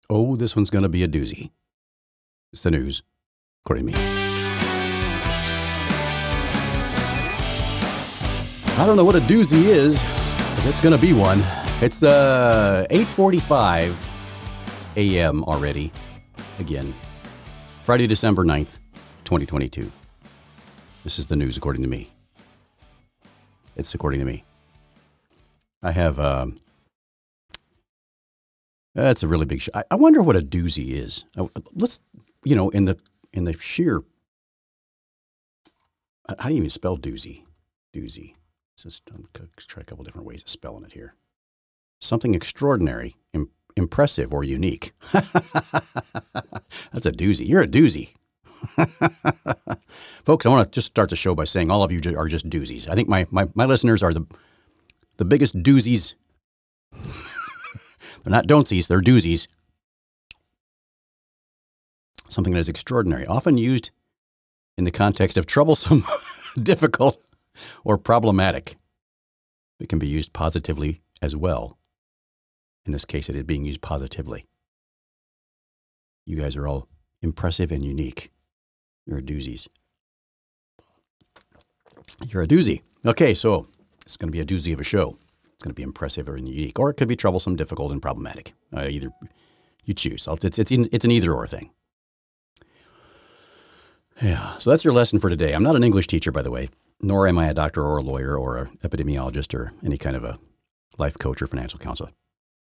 Oh, this one's going to be a doozy. It's the news, according to me. I don't know what a doozy is, but it's going to be one. It's 8:45 a.m. already. Again, Friday, December 9th, 2022. This is the news, according to me. It's according to me. I have, that's a really big show. I wonder what a doozy is. Let's, in the sheer, how do you even spell doozy? Doozy. Let's try a couple different ways of spelling it here. Something extraordinary, impressive, or unique. That's a doozy. You're a doozy. Folks, I want to just start the show by saying all of you are just doozies. I think my listeners are the biggest doozies. They're not don'tsies, they're doozies. Something that is extraordinary, often used in the context of troublesome, difficult, or problematic. It can be used positively as well. In this case, it is being used positively. You guys are all impressive and unique. You're doozies. You're a doozy. Okay, so it's going to be a doozy of a show. It's going to be impressive or unique, or it could be troublesome, difficult, and problematic. Either you choose. It's an either-or thing. Yeah, so that's your lesson for today. I'm not an English teacher, by the way, nor am I a doctor or a lawyer or an epidemiologist or any kind of a life coach or financial counselor.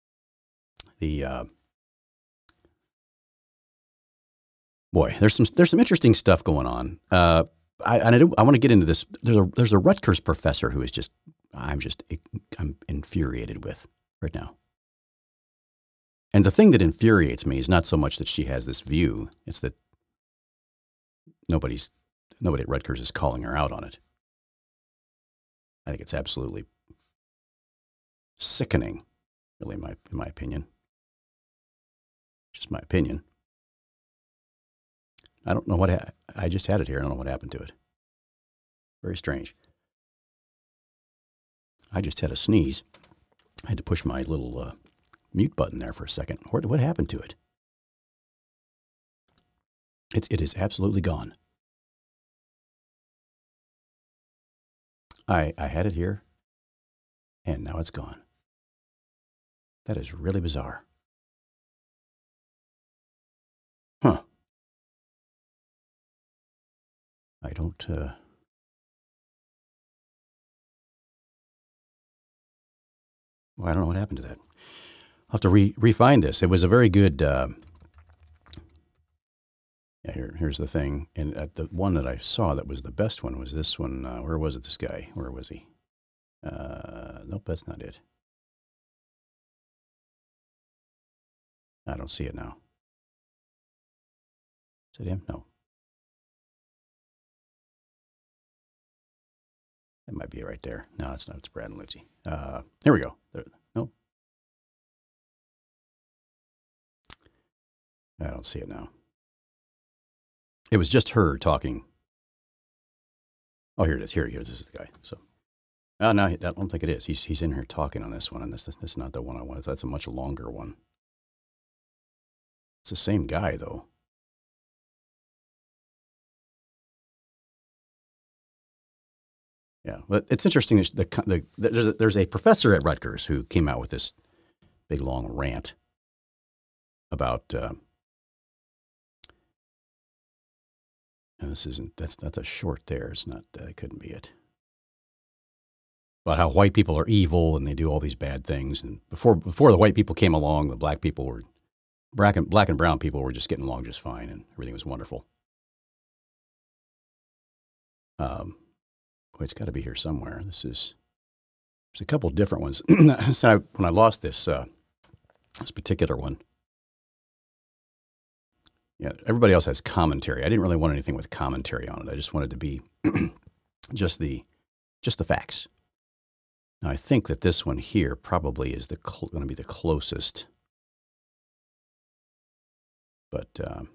There's some interesting stuff going on. I want to get into this. There's a Rutgers professor who is I'm infuriated with right now. And the thing that infuriates me is not so much that she has this view; it's that nobody at Rutgers is calling her out on it. I think it's absolutely sickening, really, in my opinion. Just my opinion. I don't know I just had it here. I don't know what happened to it. Very strange. I just had a sneeze. I had to push my little mute button there for a second. What happened to it? It is absolutely gone. I had it here, and now it's gone. That is really bizarre. Huh. I don't, I don't know what happened to that. I'll have to refine this. It was a very good, here's the thing. And the one that I saw that was the best one was this one. Where was it, this guy? Where was he? Nope, that's not it. I don't see it now. Is it him? No. That might be right there. No, it's not. It's Brad and Lucy. Here we go. No. I don't see it now. It was just her talking. Oh, here it is. Here he is. This is the guy. So, no, I don't think it is. He's in here talking on this one, and this is not the one I wanted. That's a much longer one. It's the same guy, though. Yeah, but it's interesting. There's a professor at Rutgers who came out with this big long rant about. That's a short there. It's not. It couldn't be it. About how white people are evil and they do all these bad things. And before the white people came along, the black and brown people were just getting along just fine, and everything was wonderful. It's got to be here somewhere. There's a couple different ones. So when I lost this particular one, yeah, everybody else has commentary. I didn't really want anything with commentary on it. I just wanted to be just the facts. Now I think that this one here probably is going to be the closest, but.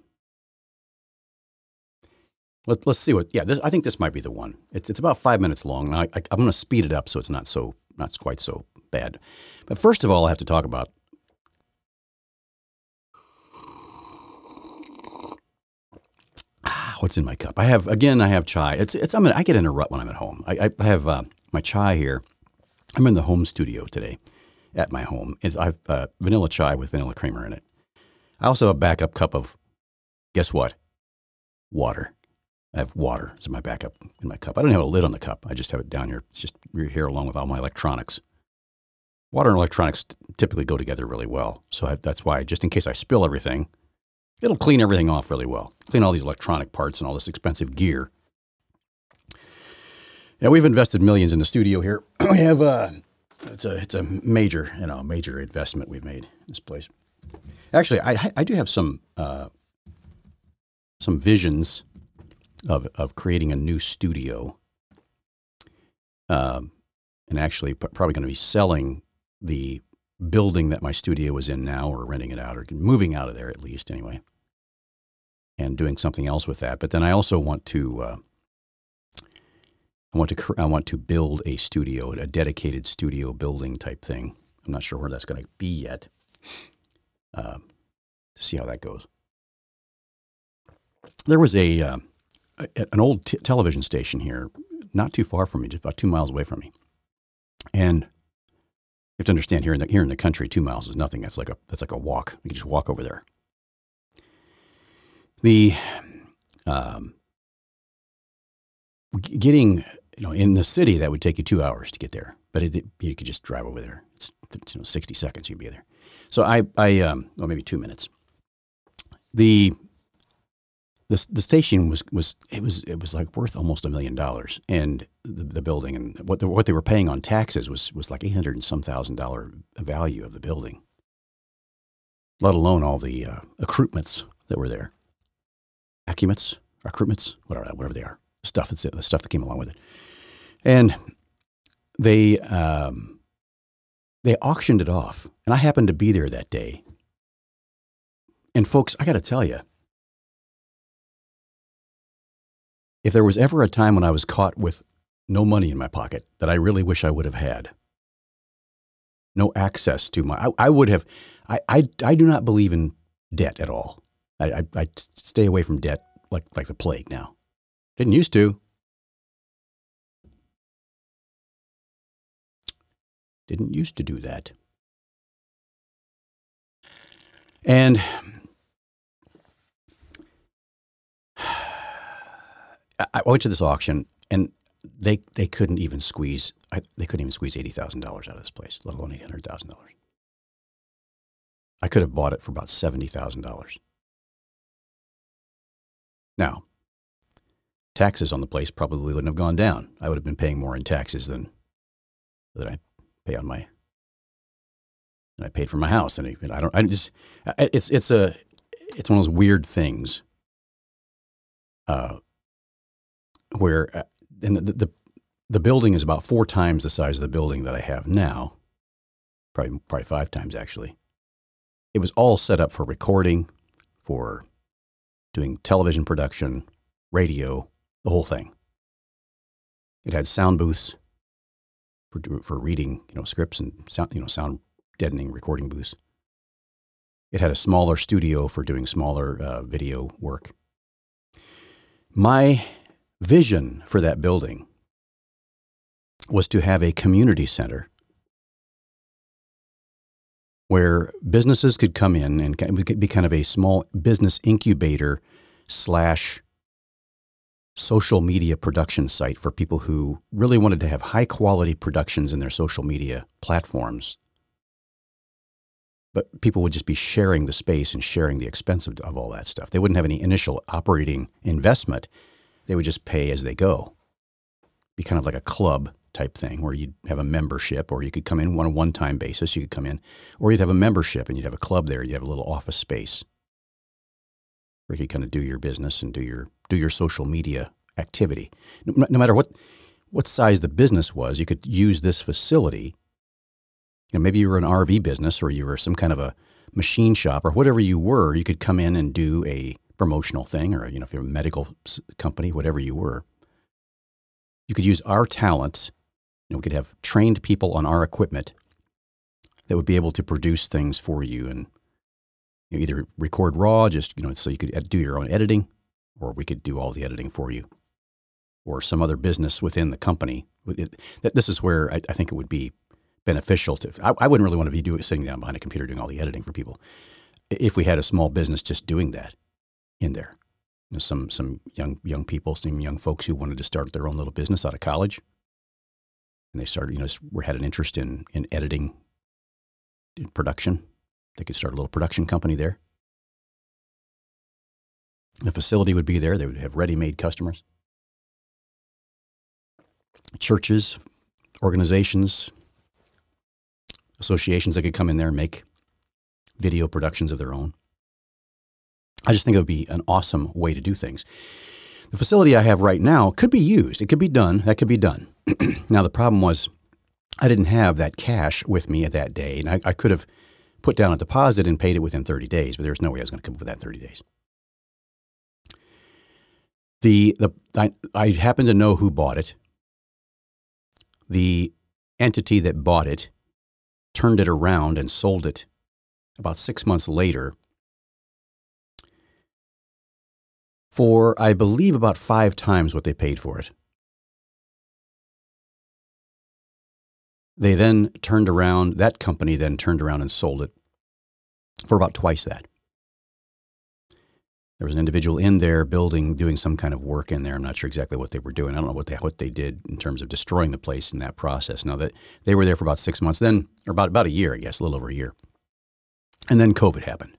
Let's see what. Yeah, I think this might be the one. It's about 5 minutes long. And I'm going to speed it up so it's not quite so bad. But first of all, I have to talk about what's in my cup? I have chai. I get in a rut when I'm at home. I have my chai here. I'm in the home studio today at my home. I have vanilla chai with vanilla creamer in it. I also have a backup cup of, guess what? Water. I have water as my backup in my cup. I don't have a lid on the cup. I just have it down here. It's just here along with all my electronics. Water and electronics typically go together really well. So that's why, just in case I spill everything, it'll clean everything off really well. Clean all these electronic parts and all this expensive gear. Yeah, we've invested millions in the studio here. We have it's a major investment we've made in this place. Actually, I do have some visions of creating a new studio, and actually probably going to be selling the building that my studio is in now, or renting it out, or moving out of there at least anyway, and doing something else with that. But then I also want to build a studio, a dedicated studio building type thing. I'm not sure where that's going to be yet. To see how that goes. There was an old television station here, not too far from me, just about 2 miles away from me, and you have to understand here in the country, 2 miles is nothing. That's like a walk. You can just walk over there. The getting in the city, that would take you 2 hours to get there, but you could just drive over there. It's 60 seconds you'd be there. So maybe 2 minutes. The station was like worth almost $1 million, and the building and what they were paying on taxes was like $800 and some thousand value of the building, let alone all the accoutrements that were there, accoutrements, whatever they are, the stuff that came along with it, and they auctioned it off, and I happened to be there that day. And folks, I got to tell you, if there was ever a time when I was caught with no money in my pocket that I really wish I would have had, no access to I would have, I do not believe in debt at all. I stay away from debt like the plague now. Didn't used to. Didn't used to do that. And I went to this auction, and they couldn't even squeeze $80,000 out of this place, let alone $800,000. I could have bought it for about $70,000. Now, taxes on the place probably wouldn't have gone down. I would have been paying more in taxes than I pay on my. And I paid for my house, and it's one of those weird things. Where and the building is about 4 times the size of the building that I have now, probably 5 times actually. It was all set up for recording, for doing television production, radio, the whole thing. It had sound booths for reading, scripts and sound deadening recording booths. It had a smaller studio for doing smaller video work. My vision for that building was to have a community center where businesses could come in, and it could be kind of a small business incubator / social media production site for people who really wanted to have high quality productions in their social media platforms. But people would just be sharing the space and sharing the expense of all that stuff. They wouldn't have any initial operating investment. They would just pay as they go. Be kind of like a club type thing where you'd have a membership, or you could come in on a one-time basis. You could come in, or you'd have a membership and you'd have a club there. You'd have a little office space where you could kind of do your business and do your social media activity. No matter what size the business was, you could use this facility. Maybe you were an RV business, or you were some kind of a machine shop, or whatever you were. You could come in and do a promotional thing, or if you're a medical company, whatever you were, you could use our talents. We could have trained people on our equipment that would be able to produce things for you, and either record raw, just so you could do your own editing, or we could do all the editing for you, or some other business within the company. This is where I think it would be beneficial to. I wouldn't really want to be sitting down behind a computer doing all the editing for people. If we had a small business just doing that in there, some young people, some young folks who wanted to start their own little business out of college, and they started, had an interest in editing, in production. They could start a little production company there. The facility would be there. They would have ready-made customers. Churches, organizations, associations that could come in there and make video productions of their own. I just think it would be an awesome way to do things. The facility I have right now could be used. It could be done. That could be done. Now, the problem was I didn't have that cash with me at that day, and I could have put down a deposit and paid it within 30 days, but there's no way I was going to come up with that in 30 days. I happen to know who bought it. The entity that bought it turned it around and sold it about 6 months later for, I believe, about 5 times what they paid for it. They then turned around, that company then turned around and sold it for about twice that. There was an individual in there doing some kind of work in there. I'm not sure exactly what they were doing. I don't know what they did in terms of destroying the place in that process. Now, that they were there for about 6 months, then, or about a year, I guess, a little over a year. And then COVID happened.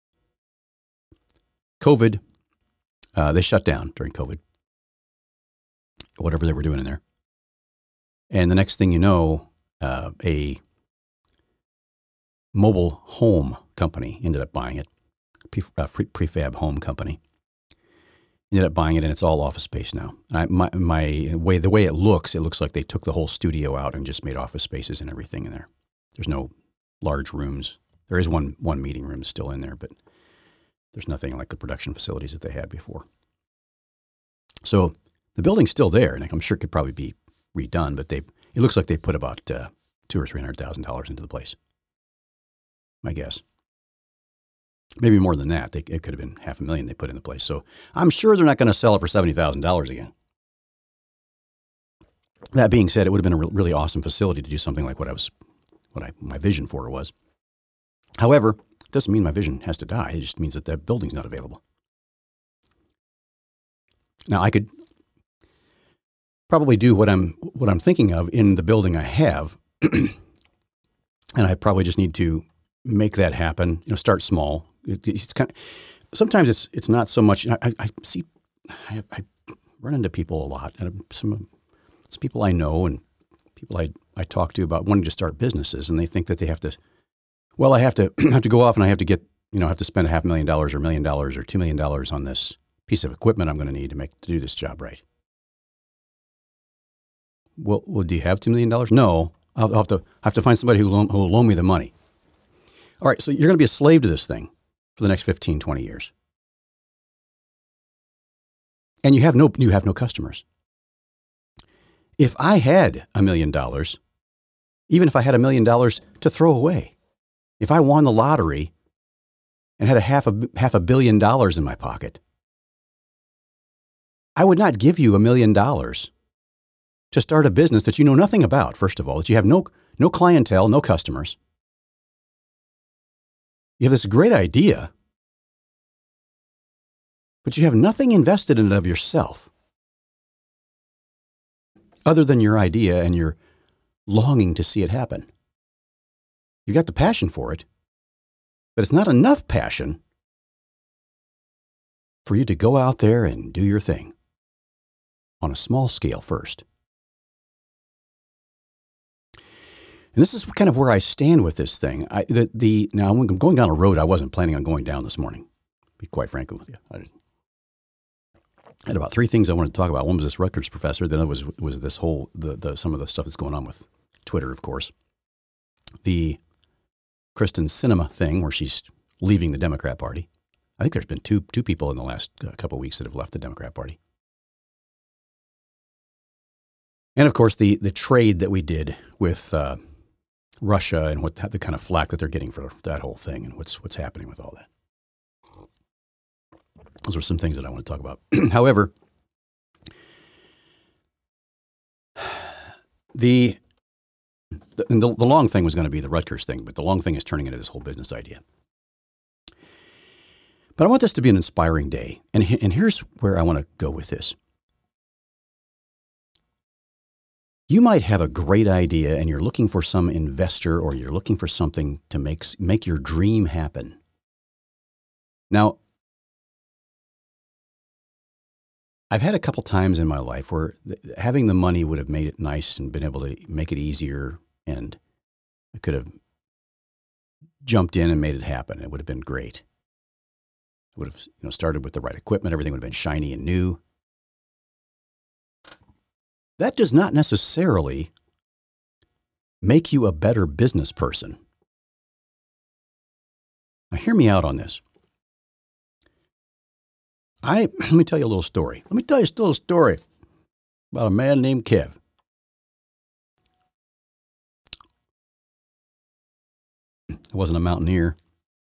They shut down during COVID, whatever they were doing in there. And the next thing you know, a mobile home company ended up buying it. Prefab home company ended up buying it, and it's all office space now. The way it looks like they took the whole studio out and just made office spaces and everything in there. There's no large rooms. There is one meeting room still in there, but there's nothing like the production facilities that they had before. So the building's still there, and I'm sure it could probably be redone, but it looks like they put about $200,000 or $300,000 into the place. My guess. Maybe more than that. It could have been $500,000 they put in the place. So I'm sure they're not going to sell it for $70,000 again. That being said, it would have been a really awesome facility to do something like my vision for it was. However, it doesn't mean my vision has to die. It just means that that building's not available. Now, I could probably do what I'm thinking of in the building I have, and I probably just need to make that happen. Start small. It's kind of, sometimes it's not so much. I run into people a lot, and it's people I know and people I talk to about wanting to start businesses, and they think that they have to. Well, I have to go off and I have to get have to spend $500,000 or $1 million or $2 million on this piece of equipment I'm going to need to do this job right. Well, do you have $2 million? No, I'll have to find somebody who will loan me the money. All right, so you're going to be a slave to this thing for the next 15, 20 years. And you have no customers. If I had $1 million, even if I had $1 million to throw away, if I won the lottery and had $500 million in my pocket, I would not give you $1 million to start a business that you know nothing about, first of all, that you have no clientele, no customers. You have this great idea, but you have nothing invested in it of yourself other than your idea and your longing to see it happen. You got the passion for it, but it's not enough passion for you to go out there and do your thing on a small scale first. And this is kind of where I stand with this thing. Now I'm going down a road I wasn't planning on going down this morning, to be quite frank with you. I had about 3 things I wanted to talk about. One was this Rutgers professor. Then it was this whole, some of the stuff that's going on with Twitter, of course. The Kristen Sinema thing where she's leaving the Democrat Party. I think there's been two people in the last couple of weeks that have left the Democrat Party. And, of course, the trade that we did with Russia and what the kind of flack that they're getting for that whole thing and what's happening with all that. Those are some things that I want to talk about. However, the long thing was going to be the Rutgers thing, but the long thing is turning into this whole business idea. But I want this to be an inspiring day. And here's where I want to go with this. You might have a great idea and you're looking for some investor or you're looking for something to make your dream happen. Now, I've had a couple times in my life where having the money would have made it nice and been able to make it easier, and I could have jumped in and made it happen. It would have been great. I would have started with the right equipment. Everything would have been shiny and new. That does not necessarily make you a better business person. Now, hear me out on this. Let me tell you a little story. Let me tell you a little story about a man named Kev. I wasn't a mountaineer.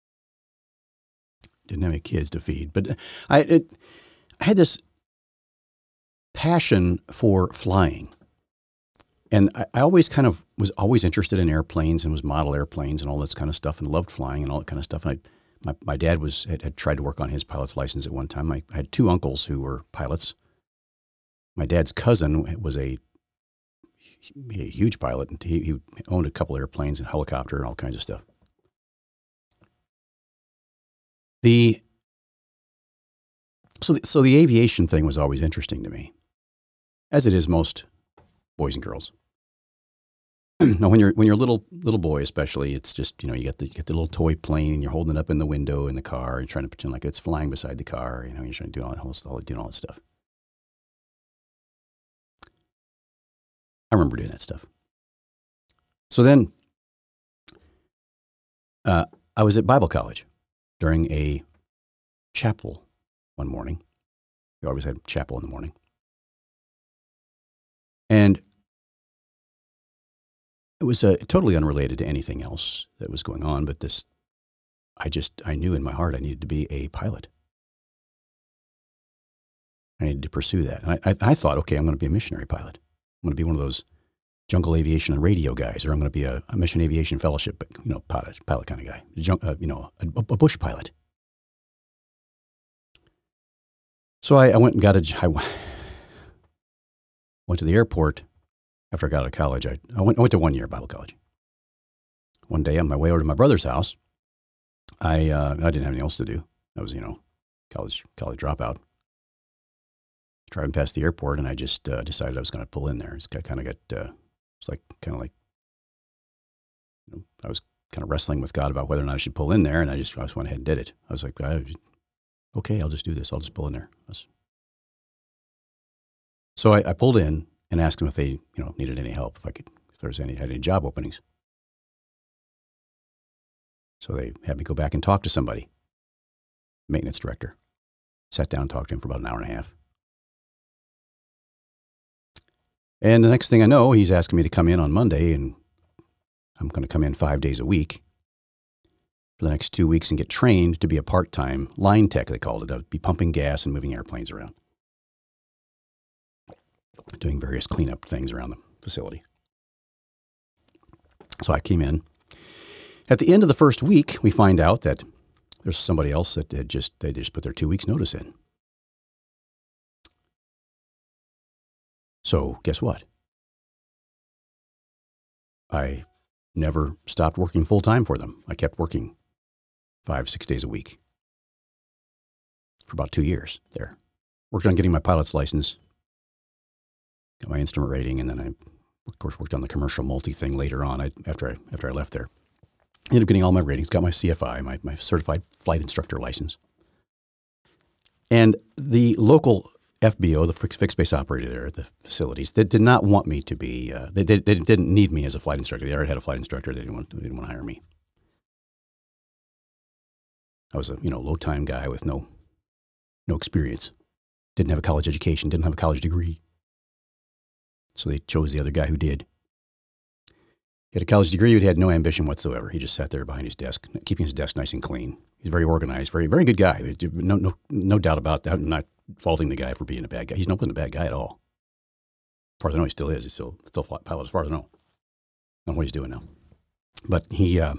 Didn't have any kids to feed, but I had this passion for flying. And I always kind of was always interested in airplanes and was model airplanes and all this kind of stuff and loved flying and all that kind of stuff. And my dad had tried to work on his pilot's license at one time. I had two uncles who were pilots. My dad's cousin was a huge pilot, and he owned a couple airplanes and helicopter and all kinds of stuff. So the aviation thing was always interesting to me, as it is most boys and girls. Now, when you're a little boy, especially, it's just you get the little toy plane and you're holding it up in the window in the car and trying to pretend like it's flying beside the car. You're trying to do all that stuff. I remember doing that stuff. So then, I was at Bible college during a chapel one morning. We always had chapel in the morning, and it was totally unrelated to anything else that was going on, but I knew in my heart I needed to be a pilot. I needed to pursue that. And I thought, okay, I'm going to be a missionary pilot. I'm going to be one of those jungle aviation and radio guys, or I'm going to be a mission aviation fellowship, pilot kind of guy, a bush pilot. So I went and I went to the airport. After I got out of college, I went to 1 year Bible college. One day on my way over to my brother's house, I didn't have anything else to do. I was, college dropout. Driving past the airport, and I just decided I was going to pull in there. I was kind of wrestling with God about whether or not I should pull in there, and I just went ahead and did it. I was like, okay, I'll just do this. I'll just pull in there. So I pulled in and asked them if they, needed any help, if had any job openings. So they had me go back and talk to somebody, maintenance director. Sat down and talked to him for about an hour and a half. And the next thing I know, he's asking me to come in on Monday, and I'm going to come in 5 days a week for the next 2 weeks and get trained to be a part-time line tech, they called it. I'd be pumping gas and moving airplanes around, doing various cleanup things around the facility. So I came in. At the end of the first week, we find out that there's somebody else that they just put their 2 weeks notice in. So guess what? I never stopped working full time for them. I kept working 5-6 days a week for about 2 years there. Worked on getting my pilot's license, got my instrument rating, and then I, of course, worked on the commercial multi thing later on after I left there. Ended up getting all my ratings, got my CFI, my certified flight instructor license. And the local FBO, the fixed base operator there at the facilities, they did not want me to be, they didn't need me as a flight instructor. They already had a flight instructor. They didn't want to hire me. I was a, low-time guy with no experience. Didn't have a college education, didn't have a college degree. So they chose the other guy who did. He had a college degree, but he had no ambition whatsoever. He just sat there behind his desk, keeping his desk nice and clean. He's very organized, very, very good guy. No doubt about that. I'm not faulting the guy for being a bad guy. He's not a bad guy at all. As far as I know, he still is. He's still a flight pilot, as far as I know. I don't know what he's doing now. But I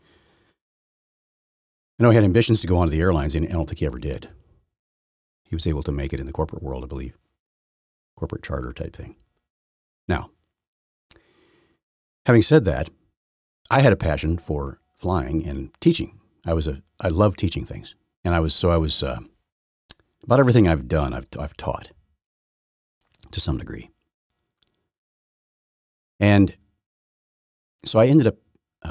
know he had ambitions to go on to the airlines, and I don't think he ever did. He was able to make it in the corporate world, I believe. Corporate charter type thing. Now, having said that, I had a passion for flying and teaching. I love teaching things. And I was about everything I've done, I've taught to some degree. And so I ended up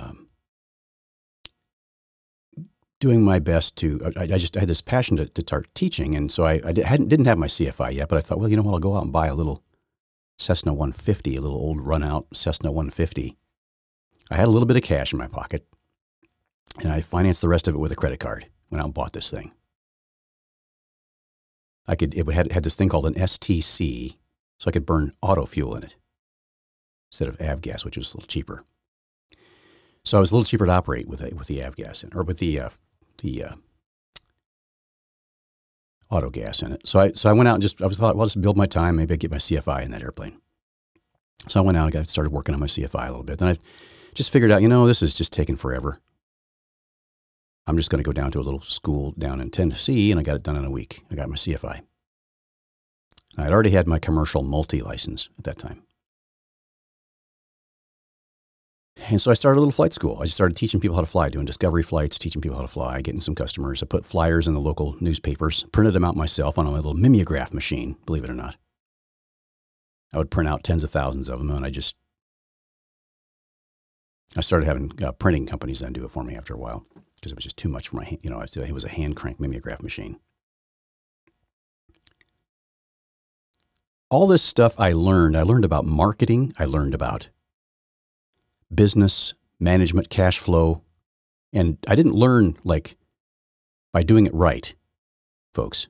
doing my best to, I had this passion to start teaching. And so I didn't have my CFI yet, but I thought, well, you know what, I'll go out and buy a little Cessna 150, a little old run out Cessna 150. I had a little bit of cash in my pocket, and I financed the rest of it with a credit card. Went out and bought this thing. It had this thing called an STC, so I could burn auto fuel in it instead of avgas, which was a little cheaper. So it was a little cheaper to operate with the avgas or with the auto gas in it. So I went out and I thought, well, I'll just build my time. Maybe I get my CFI in that airplane. So I went out and started working on my CFI a little bit. Then I just figured out, this is just taking forever. I'm just going to go down to a little school down in Tennessee, and I got it done in a week. I got my CFI. I'd already had my commercial multi-license at that time. And so I started a little flight school. I just started teaching people how to fly, doing discovery flights, teaching people how to fly, getting some customers. I put flyers in the local newspapers, printed them out myself on a little mimeograph machine, believe it or not. I would print out tens of thousands of them, and I started having printing companies then do it for me after a while because it was just too much for my hand. It was a hand crank mimeograph machine. All this stuff I learned about marketing. I learned about business, management, cash flow. And I didn't learn by doing it right, folks.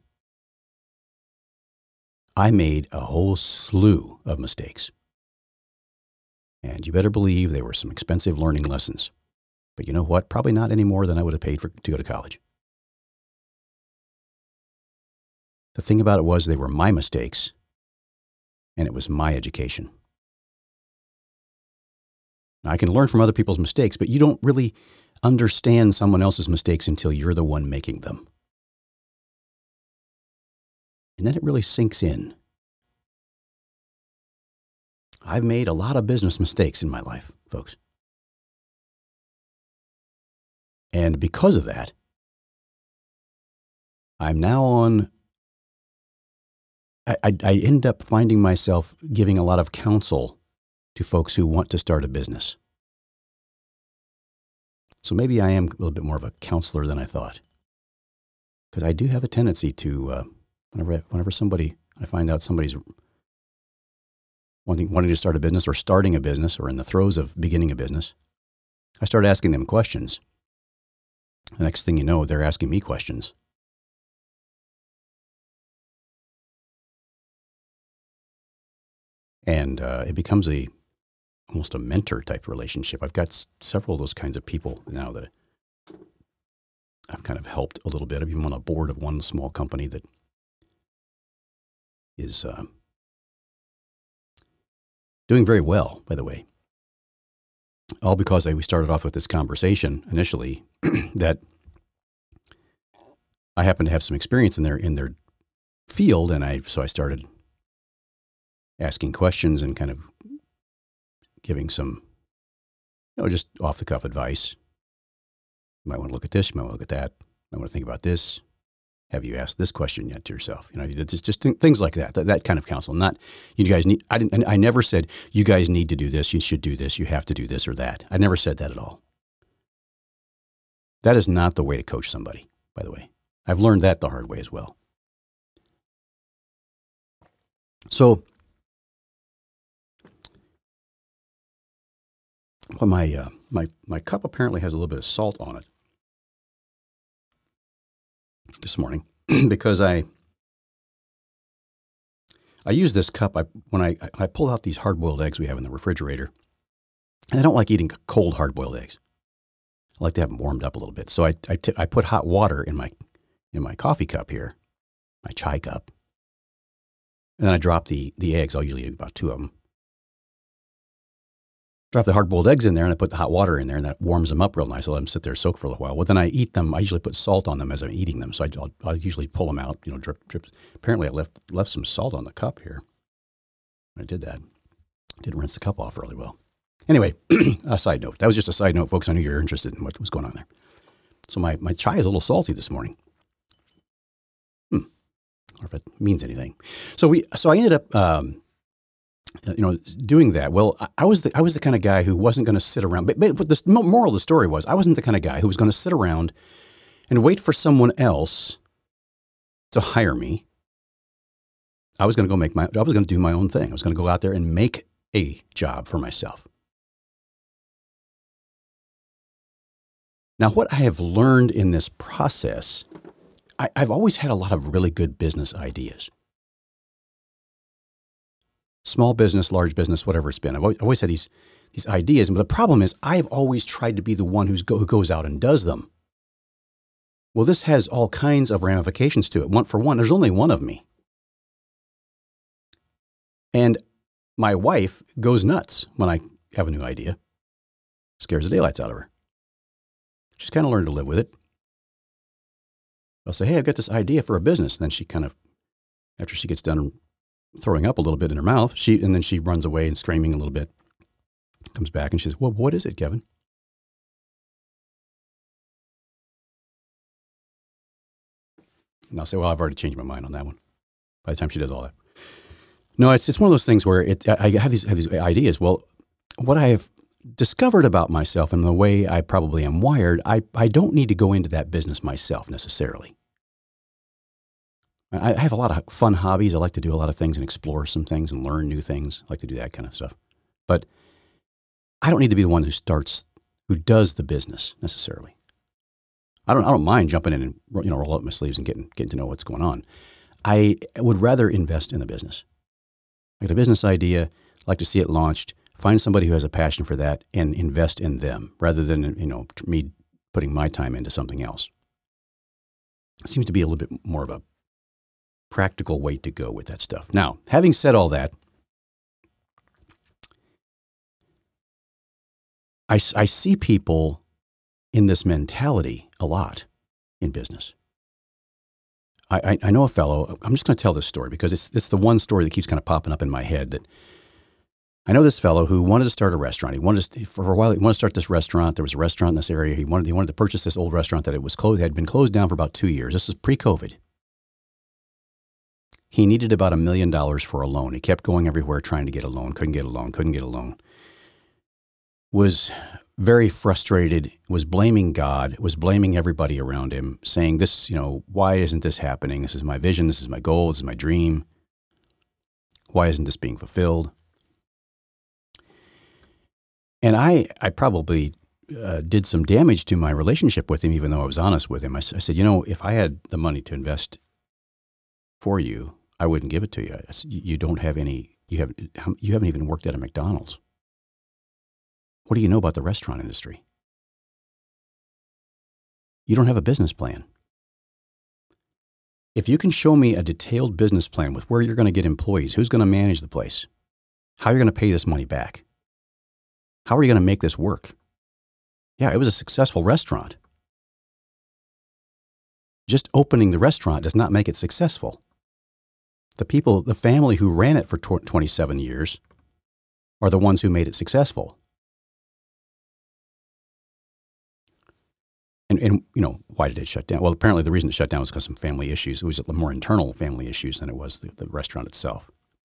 I made a whole slew of mistakes. And you better believe they were some expensive learning lessons. But you know what? Probably not any more than I would have paid to go to college. The thing about it was they were my mistakes, and it was my education. Now, I can learn from other people's mistakes, but you don't really understand someone else's mistakes until you're the one making them. And then it really sinks in. I've made a lot of business mistakes in my life, folks. And because of that, I'm now I end up finding myself giving a lot of counsel to folks who want to start a business. So maybe I am a little bit more of a counselor than I thought. Because I do have a tendency to, whenever I find out somebody's wanting to start a business or starting a business or in the throes of beginning a business, I start asking them questions. The next thing you know, they're asking me questions. And it becomes almost a mentor type relationship. I've got several of those kinds of people now that I've kind of helped a little bit. I'm even on a board of one small company that is doing very well, by the way. All because we started off with this conversation initially that I happen to have some experience in their field, and so I started asking questions and kind of giving some, just off the cuff advice. You might want to look at this. You might want to look at that. You might want to think about this. Have you asked this question yet to yourself? It's just things like that. That kind of counsel. Not you guys need. I never said you guys need to do this. You should do this. You have to do this or that. I never said that at all. That is not the way to coach somebody. By the way, I've learned that the hard way as well. So, well, my cup apparently has a little bit of salt on it this morning because I use this cup when I pull out these hard-boiled eggs we have in the refrigerator, and I don't like eating cold hard-boiled eggs. I like to have them warmed up a little bit. So I put hot water in my coffee cup here, my chai cup. And then I drop the eggs. I'll usually eat about 2 of them. Drop the hard-boiled eggs in there, and I put the hot water in there, and that warms them up real nice. I let them sit there and soak for a little while. Well, then I eat them. I usually put salt on them as I'm eating them. So I'll usually pull them out, drip, drip. Apparently, I left some salt on the cup here. I did that. Didn't rinse the cup off really well. Anyway, a side note. That was just a side note, folks. I knew you were interested in what was going on there. So my chai is a little salty this morning. Or if it means anything. So I ended up, doing that. Well, I was the kind of guy who wasn't going to sit around. But the moral of the story was I wasn't the kind of guy who was going to sit around and wait for someone else to hire me. I was going to do my own thing. I was going to go out there and make a job for myself. Now, what I have learned in this process, I've always had a lot of really good business ideas. Small business, large business, whatever it's been. I've always had these ideas. But the problem is I've always tried to be the one who goes out and does them. Well, this has all kinds of ramifications to it. For one, there's only one of me. And my wife goes nuts when I have a new idea. Scares the daylights out of her. She's kind of learned to live with it. I'll say, hey, I've got this idea for a business. And then she kind of, after she gets done throwing up a little bit in her mouth, and then she runs away and screaming a little bit, comes back and she says, well, what is it, Kevin? And I'll say, well, I've already changed my mind on that one by the time she does all that. No, it's one of those things where I have these ideas. Well, what I have discovered about myself and the way I probably am wired, I don't need to go into that business myself necessarily. I have a lot of fun hobbies. I like to do a lot of things and explore some things and learn new things. I like to do that kind of stuff. But I don't need to be the one who does the business necessarily. I don't mind jumping in and roll up my sleeves and getting to know what's going on. I would rather invest in the business. I got a business idea, like to see it launched, find somebody who has a passion for that and invest in them rather than, me putting my time into something else. It seems to be a little bit more of a practical way to go with that stuff. Now, having said all that, I see people in this mentality a lot in business. I know a fellow, I'm just going to tell this story because it's the one story that keeps kind of popping up in my head. That I know this fellow who wanted to start a restaurant. For a while, he wanted to start this restaurant. There was a restaurant in this area. He wanted to purchase this old restaurant that had been closed down for about 2 years. This is pre-COVID. He needed about $1 million for a loan. He kept going everywhere trying to get a loan, couldn't get a loan. Was very frustrated, was blaming God, was blaming everybody around him, saying this, why isn't this happening? This is my vision. This is my goal. This is my dream. Why isn't this being fulfilled? And I probably did some damage to my relationship with him, even though I was honest with him. I said, if I had the money to invest for you, I wouldn't give it to you. You don't have any, you haven't even worked at a McDonald's. What do you know about the restaurant industry? You don't have a business plan. If you can show me a detailed business plan with where you're going to get employees, who's going to manage the place, how you're going to pay this money back, how are you going to make this work? Yeah, it was a successful restaurant. Just opening the restaurant does not make it successful. The family who ran it for 27 years are the ones who made it successful. And why did it shut down? Well, apparently the reason it shut down was because of some family issues. It was more internal family issues than it was the restaurant itself.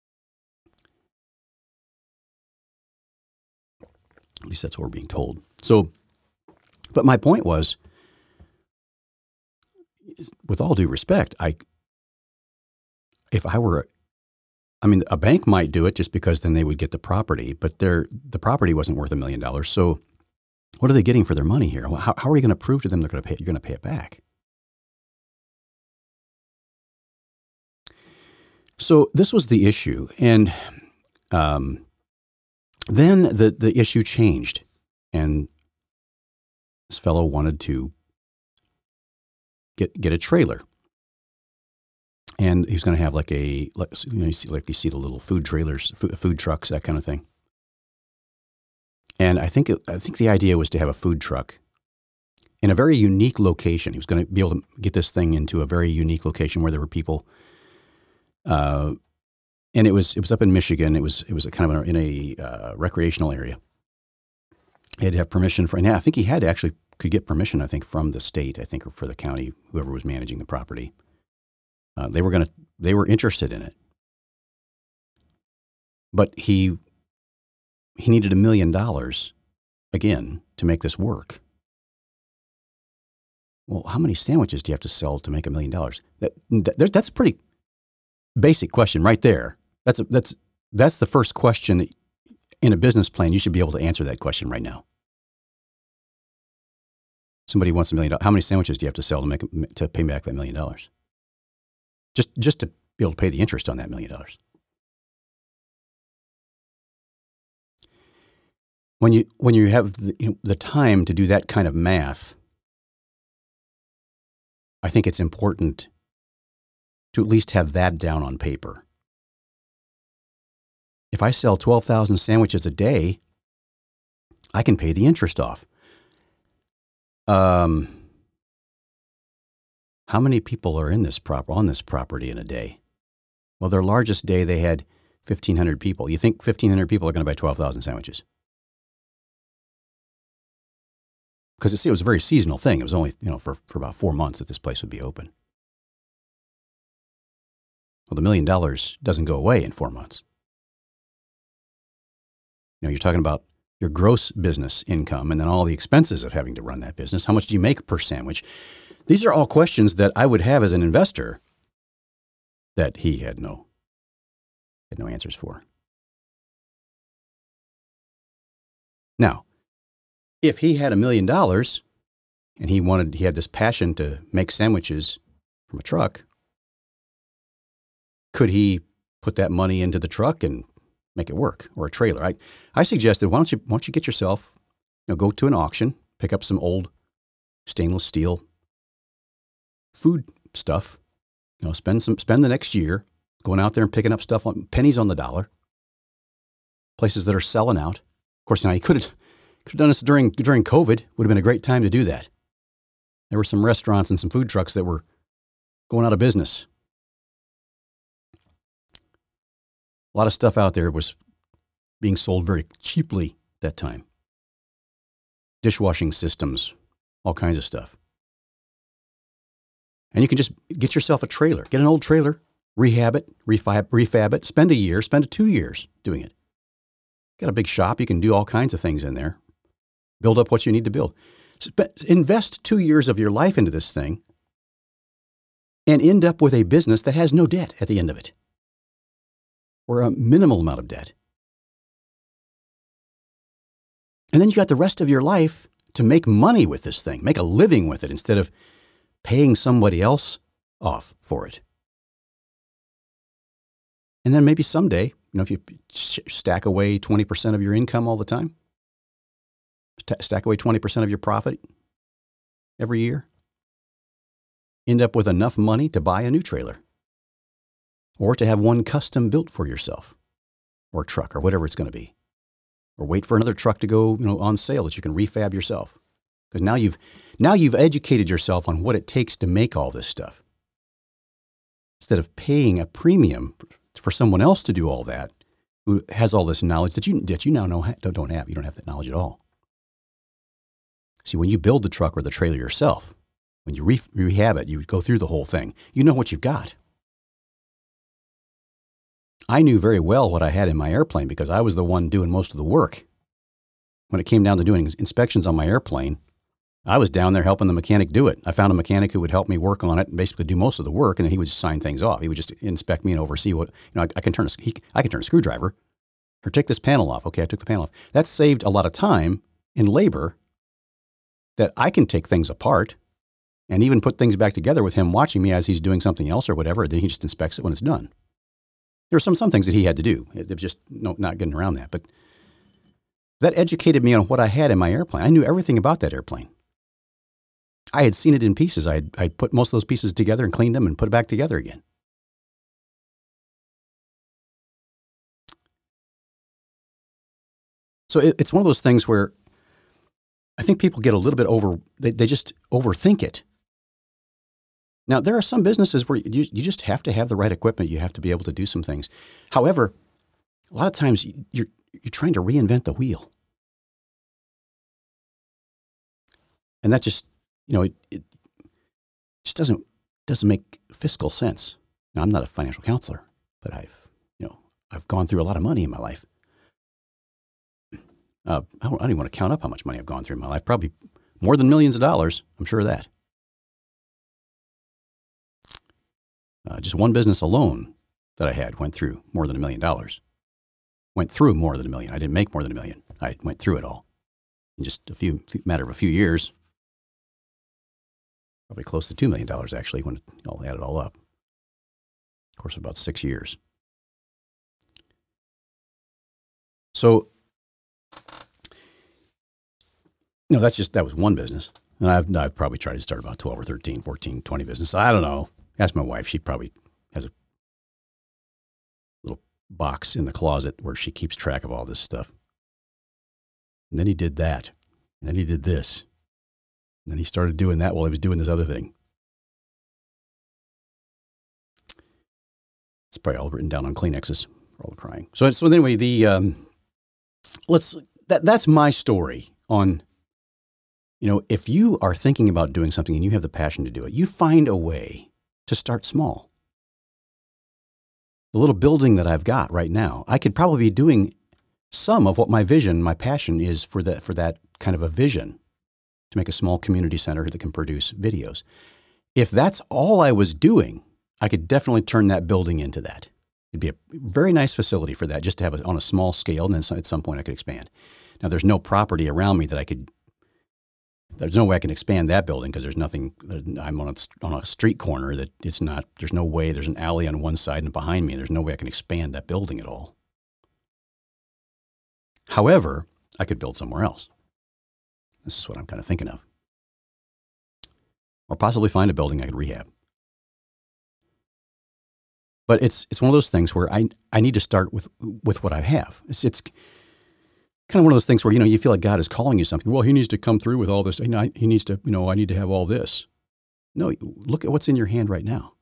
At least that's what we're being told. So, but my point was, with all due respect, a bank might do it just because then they would get the property, but the property wasn't worth $1 million. So what are they getting for their money here? How are you going to prove to them you're going to pay it back? So this was the issue. And then the issue changed. And This fellow wanted to get a trailer. And he was going to have like you see the little food trailers, food trucks, that kind of thing. And I think the idea was to have a food truck in a very unique location. He was going to be able to get this thing into a very unique location where there were people. And it was up in Michigan. It was a kind of in a recreational area. He had to have permission and I think he had actually could get permission, I think, from the state, I think, or for the county, whoever was managing the property. They were interested in it, but he needed $1 million again to make this work. Well, how many sandwiches do you have to sell to make $1 million? That's a pretty basic question right there. That's the first question in a business plan. You should be able to answer that question right now. Somebody wants $1 million. How many sandwiches do you have to sell to pay back that $1 million? Just to be able to pay the interest on that $1 million. When you have the time to do that kind of math, I think it's important to at least have that down on paper. If I sell 12,000 sandwiches a day, I can pay the interest off. How many people are on this property in a day? Well, their largest day they had 1,500 people. You think 1,500 people are going to buy 12,000 sandwiches? Because it was a very seasonal thing. It was only for about 4 months that this place would be open. Well, the $1 million doesn't go away in 4 months. You're talking about your gross business income and then all the expenses of having to run that business. How much do you make per sandwich? These are all questions that I would have as an investor that he had no answers for. Now, if he had $1 million and he had this passion to make sandwiches from a truck, could he put that money into the truck and make it work, or a trailer? I suggested, why don't you get yourself, go to an auction, pick up some old stainless steel food stuff, spend the next year going out there and picking up stuff on pennies on the dollar, places that are selling out. Of course, now he could have done this during COVID. Would have been a great time to do that. There were some restaurants and some food trucks that were going out of business. A lot of stuff out there was being sold very cheaply that time. Dishwashing systems, all kinds of stuff. And you can just get yourself a trailer. Get an old trailer, rehab it, refab it, spend 2 years doing it. Got a big shop, you can do all kinds of things in there. Build up what you need to build. Invest 2 years of your life into this thing and end up with a business that has no debt at the end of it, or a minimal amount of debt. And then you got the rest of your life to make money with this thing, make a living with it instead of paying somebody else off for it. And then maybe someday, if you stack away 20% of your income all the time, stack away 20% of your profit every year, end up with enough money to buy a new trailer or to have one custom built for yourself, or truck, or whatever it's going to be, or wait for another truck to go on sale that you can refab yourself. Because now you've educated yourself on what it takes to make all this stuff. Instead of paying a premium for someone else to do all that, who has all this knowledge that you now don't have. You don't have that knowledge at all. See, when you build the truck or the trailer yourself, when you rehab it, you go through the whole thing. You know what you've got. I knew very well what I had in my airplane because I was the one doing most of the work. When it came down to doing inspections on my airplane, I was down there helping the mechanic do it. I found a mechanic who would help me work on it and basically do most of the work, and then he would just sign things off. He would just inspect me and oversee what, I can turn a screwdriver or take this panel off. Okay, I took the panel off. That saved a lot of time and labor that I can take things apart and even put things back together with him watching me as he's doing something else or whatever. Then he just inspects it when it's done. There were some things that he had to do. It was just not getting around that. But that educated me on what I had in my airplane. I knew everything about that airplane. I had seen it in pieces. I'd put most of those pieces together and cleaned them and put it back together again. So it's one of those things where I think people get a little bit they just overthink it. Now, there are some businesses where you just have to have the right equipment. You have to be able to do some things. However, a lot of times you're trying to reinvent the wheel. And that just, it just doesn't make fiscal sense. Now, I'm not a financial counselor, but I've gone through a lot of money in my life. I don't even want to count up how much money I've gone through in my life. Probably more than millions of dollars. I'm sure of that. Just one business alone that I had went through more than $1 million. Went through more than $1 million. I didn't make more than $1 million. I went through it all in just matter of a few years. Probably close to $2 million actually when I'll add it all up. Of course, about 6 years. So, that was one business. And I've probably tried to start about 12 or 13, 14, 20 businesses. I don't know. Ask my wife. She probably has a little box in the closet where she keeps track of all this stuff. And then he did that. And then he did this. And then he started doing that while he was doing this other thing. It's probably all written down on Kleenexes for all the crying. So anyway, that's my story on, if you are thinking about doing something and you have the passion to do it, you find a way to start small. The little building that I've got right now, I could probably be doing some of what my passion is for that kind of a vision, to make a small community center that can produce videos. If that's all I was doing, I could definitely turn that building into that. It'd be a very nice facility for that, just to have it on a small scale, and then at some point I could expand. Now, there's no property around me there's no way I can expand that building because there's nothing. I'm on a street corner that there's no way. There's an alley on one side and behind me. There's no way I can expand that building at all. However, I could build somewhere else. This is what I'm kind of thinking of. Or possibly find a building I could rehab. But it's one of those things where I need to start with what I have. It's kind of one of those things where, you feel like God is calling you something. Well, he needs to come through with all this. He needs to, I need to have all this. No, look at what's in your hand right now.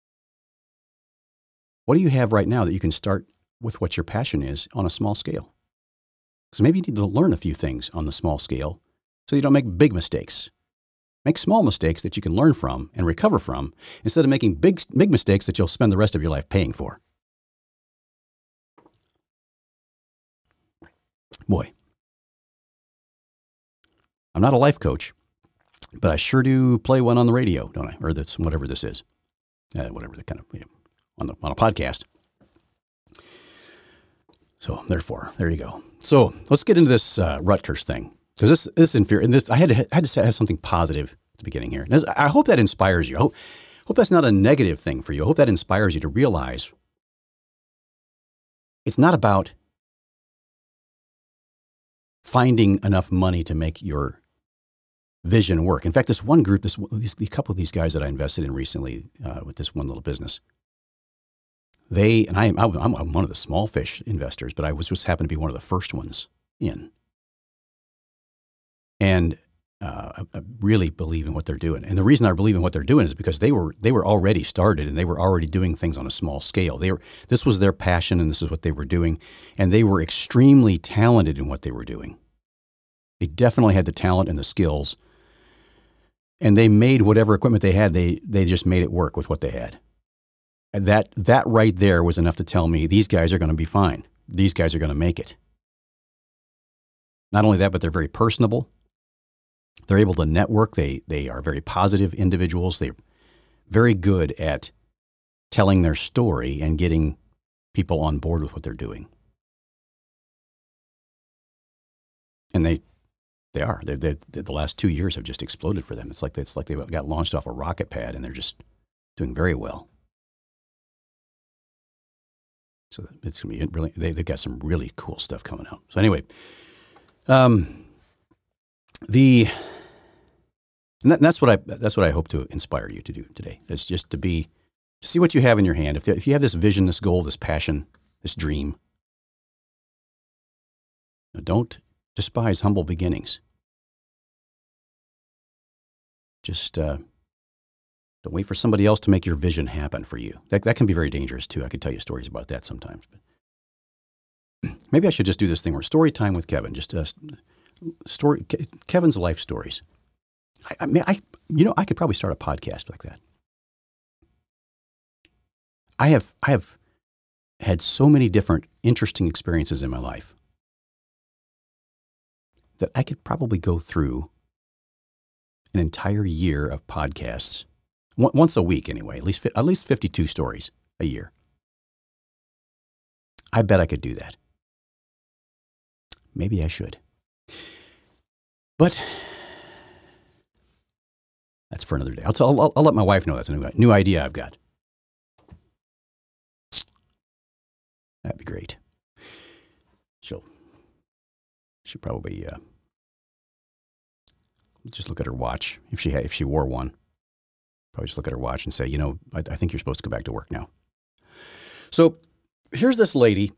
What do you have right now that you can start with what your passion is on a small scale? Because maybe you need to learn a few things on the small scale so you don't make big mistakes. Make small mistakes that you can learn from and recover from instead of making big mistakes that you'll spend the rest of your life paying for. Boy, I'm not a life coach, but I sure do play one on the radio, don't I? Or that's whatever this is, whatever the kind of on a podcast. So therefore, there you go. So let's get into this Rutgers thing, because this is infuriating. And I had to say, I have something positive at the beginning here. And I hope that inspires you. I hope that's not a negative thing for you. I hope that inspires you to realize it's not about finding enough money to make your vision work. In fact, this one group, a couple of these guys that I invested in recently with this one little business, I'm one of the small fish investors, but I just happened to be one of the first ones in. And I really believe in what they're doing. And the reason I believe in what they're doing is because they were already started and they were already doing things on a small scale. This was their passion and this is what they were doing. And they were extremely talented in what they were doing. They definitely had the talent and the skills. And they made whatever equipment they had, they just made it work with what they had. And that right there was enough to tell me these guys are going to be fine. These guys are going to make it. Not only that, but they're very personable. They're able to network. They are very positive individuals. They're very good at telling their story and getting people on board with what they're doing. And they are. The last 2 years have just exploded for them. It's like they got launched off a rocket pad and they're just doing very well. So it's going to be really, they've got some really cool stuff coming out. So anyway, And that's what I hope to inspire you to do today. Is just to see what you have in your hand. If you have this vision, this goal, this passion, this dream, don't despise humble beginnings. Just don't wait for somebody else to make your vision happen for you. That can be very dangerous too. I could tell you stories about that sometimes. But maybe I should just do this thing where story time with Kevin. Just Kevin's life stories. I could probably start a podcast like that. I have had so many different interesting experiences in my life that I could probably go through an entire year of podcasts, once a week anyway, at least 52 stories a year. I bet I could do that. Maybe I should. But that's for another day. I'll let my wife know that's a new idea I've got. That'd be great. She'll probably just look at her watch if she wore one. Probably just look at her watch and say, I think you're supposed to go back to work now. So here's this lady.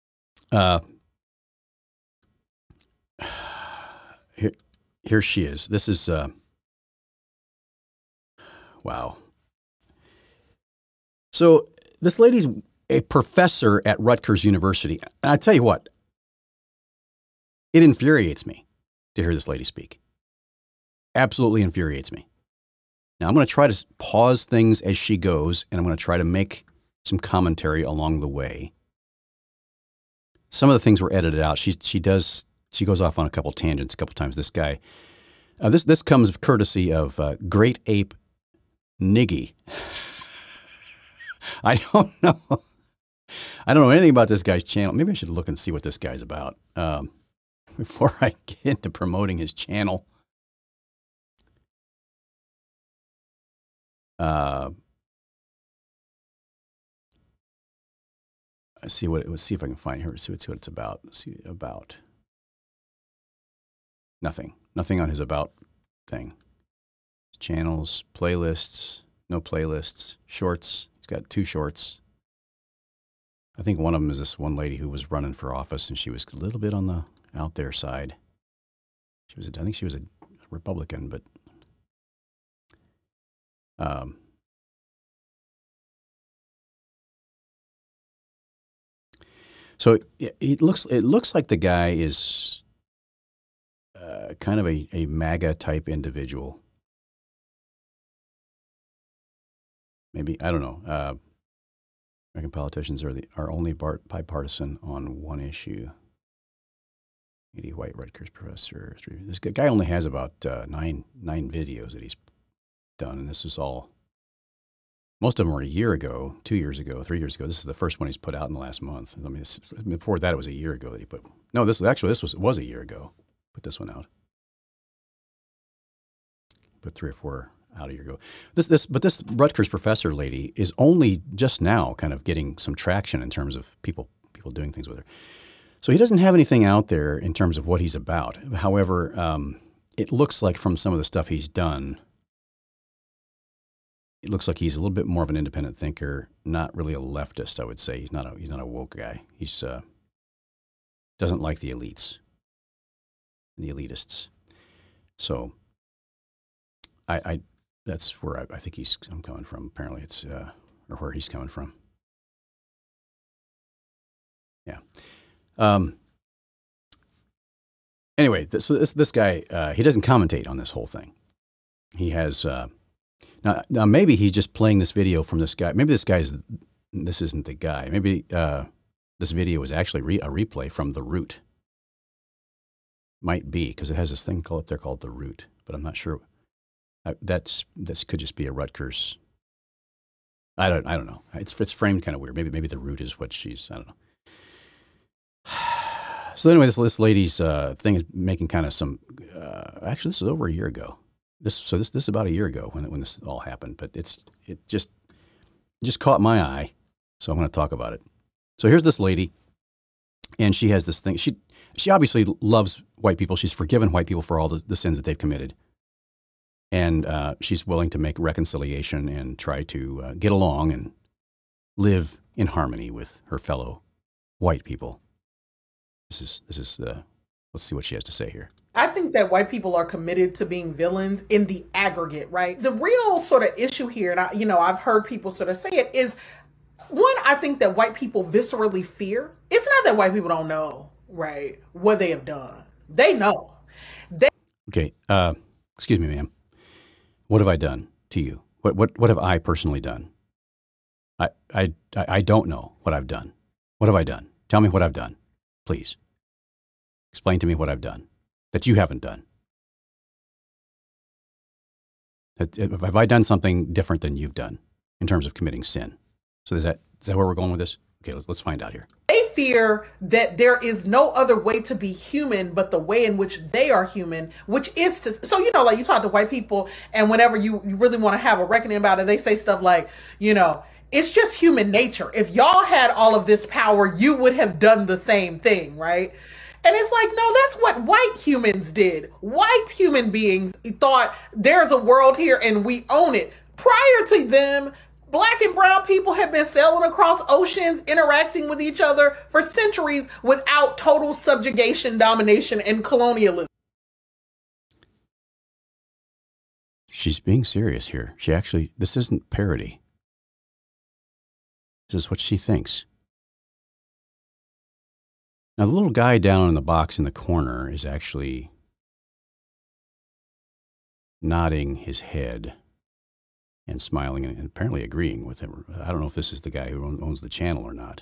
Here she is. This is wow. So this lady's a professor at Rutgers University. And I tell you what, it infuriates me to hear this lady speak. Absolutely infuriates me. Now, I'm going to try to pause things as she goes, and I'm going to try to make some commentary along the way. Some of the things were edited out. She goes off on a couple tangents a couple times. This guy, this comes courtesy of Great Ape Niggy. I don't know anything about this guy's channel. Maybe I should look and see what this guy's about before I get into promoting his channel. See if I can find her. See what it's about. Nothing on his about thing. Channels, playlists, no playlists, shorts. He's got 2 shorts. I think one of them is this one lady who was running for office, and she was a little bit on the out there side. I think she was a Republican, but so it looks like the guy is kind of a MAGA type individual. Maybe, I don't know. American politicians are only bipartisan on one issue. 80 white Rutgers professor. This guy only has about nine videos that he's done, and this is all. Most of them were a year ago, 2 years ago, 3 years ago. This is the first one he's put out in the last month. I mean, before that, it was a year ago that he put. No, this was a year ago. Put this one out. Put 3 or 4 out a year ago. But this Rutgers professor lady is only just now kind of getting some traction in terms of people doing things with her. So he doesn't have anything out there in terms of what he's about. However, it looks like from some of the stuff he's done, it looks like he's a little bit more of an independent thinker, not really a leftist, I would say. He's not a woke guy. He's doesn't like the elites, the elitists. So I that's where I think I'm coming from. Apparently, it's or where he's coming from. Yeah. Anyway, this guy he doesn't commentate on this whole thing. He has now maybe he's just playing this video from this guy. Maybe this isn't the guy. Maybe this video is actually a replay from The Root. Might be, because it has this thing up there called The Root, but I'm not sure. This could just be a Rutgers. I don't know. It's framed kind of weird. Maybe The Root is what she's. I don't know. So anyway, this lady's thing is making kind of some. Actually, this is over a year ago. This is about a year ago when this all happened. But it just caught my eye, so I'm going to talk about it. So here's this lady, and she has this thing. She obviously loves white people. She's forgiven white people for all the sins that they've committed. And she's willing to make reconciliation and try to get along and live in harmony with her fellow white people. This is let's see what she has to say here. I think that white people are committed to being villains in the aggregate, right? The real sort of issue here, and I've heard people sort of say it, is one, I think that white people viscerally fear. It's not that white people don't know, right, what they have done. They know. Okay, excuse me, ma'am. What have I done to you? What have I personally done? I don't know what I've done. What have I done? Tell me what I've done, please. Explain to me what I've done that you haven't done. Have I done something different than you've done in terms of committing sin? So is that where we're going with this? Okay, let's find out here. They fear that there is no other way to be human but the way in which they are human, which is to, so, like you talk to white people, and whenever you really want to have a reckoning about it, they say stuff like, it's just human nature. If y'all had all of this power, you would have done the same thing, right? And it's like, no, that's what white humans did. White human beings thought there's a world here and we own it. Prior to them, Black and brown people have been sailing across oceans, interacting with each other for centuries without total subjugation, domination, and colonialism. She's being serious here. This isn't parody. This is what she thinks. Now, the little guy down in the box in the corner is actually nodding his head and smiling and apparently agreeing with him. I don't know if this is the guy who owns the channel or not.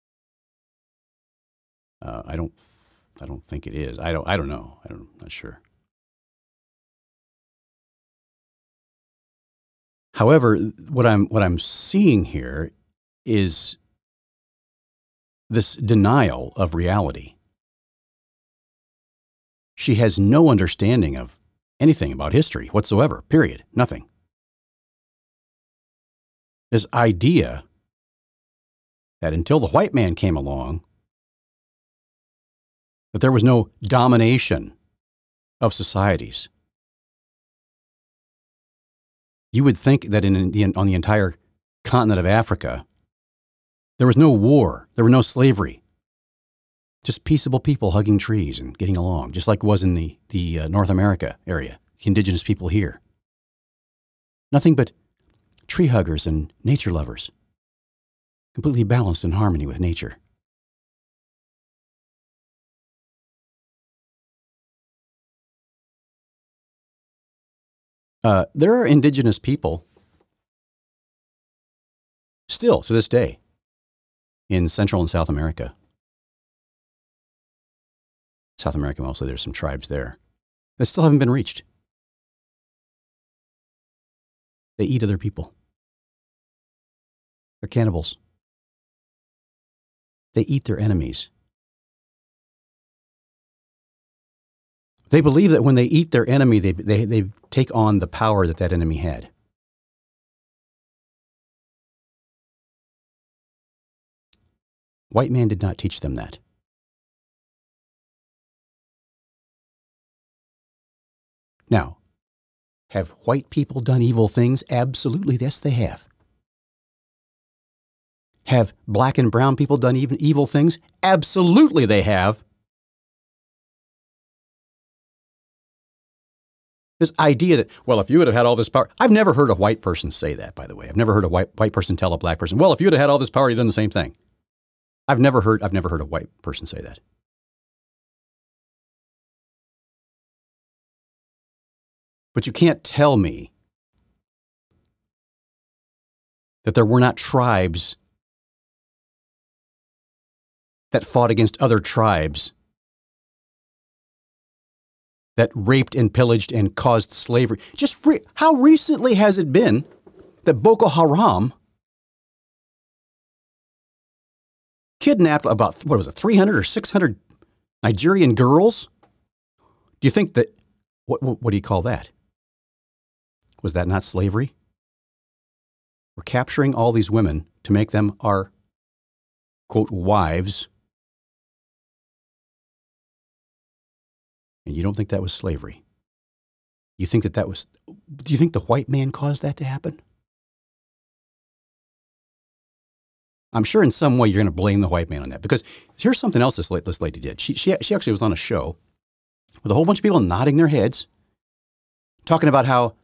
I don't think it is. I don't know. I'm not sure. However, what I'm seeing here is this denial of reality. She has no understanding of anything about history whatsoever, period. Nothing. This idea that until the white man came along, that there was no domination of societies. You would think that on the entire continent of Africa, there was no war, there was no slavery, just peaceable people hugging trees and getting along, just like it was in the North America area, the indigenous people here. Nothing but tree huggers and nature lovers, completely balanced in harmony with nature. There are indigenous people still to this day in Central and South America. South America mostly, there's some tribes there that still haven't been reached. They eat other people. They're cannibals. They eat their enemies. They believe that when they eat their enemy, they take on the power that enemy had. White man did not teach them that. Now, have white people done evil things? Absolutely, yes, they have. Have black and brown people done even evil things? Absolutely, they have. This idea that, well, if you would have had all this power, I've never heard a white person say that, by the way. I've never heard a white person tell a black person, well, if you would have had all this power, you'd done the same thing. I've never heard a white person say that. But you can't tell me that there were not tribes that fought against other tribes, that raped and pillaged and caused slavery. How recently has it been that Boko Haram kidnapped about, 300 or 600 Nigerian girls? Do you think that, what do you call that? Was that not slavery? We're capturing all these women to make them our, quote, wives. And you don't think that was slavery? you think that was, do you think the white man caused that to happen? I'm sure in some way you're going to blame the white man on that, because here's something else this lady did. She actually was on a show with a whole bunch of people nodding their heads, talking about how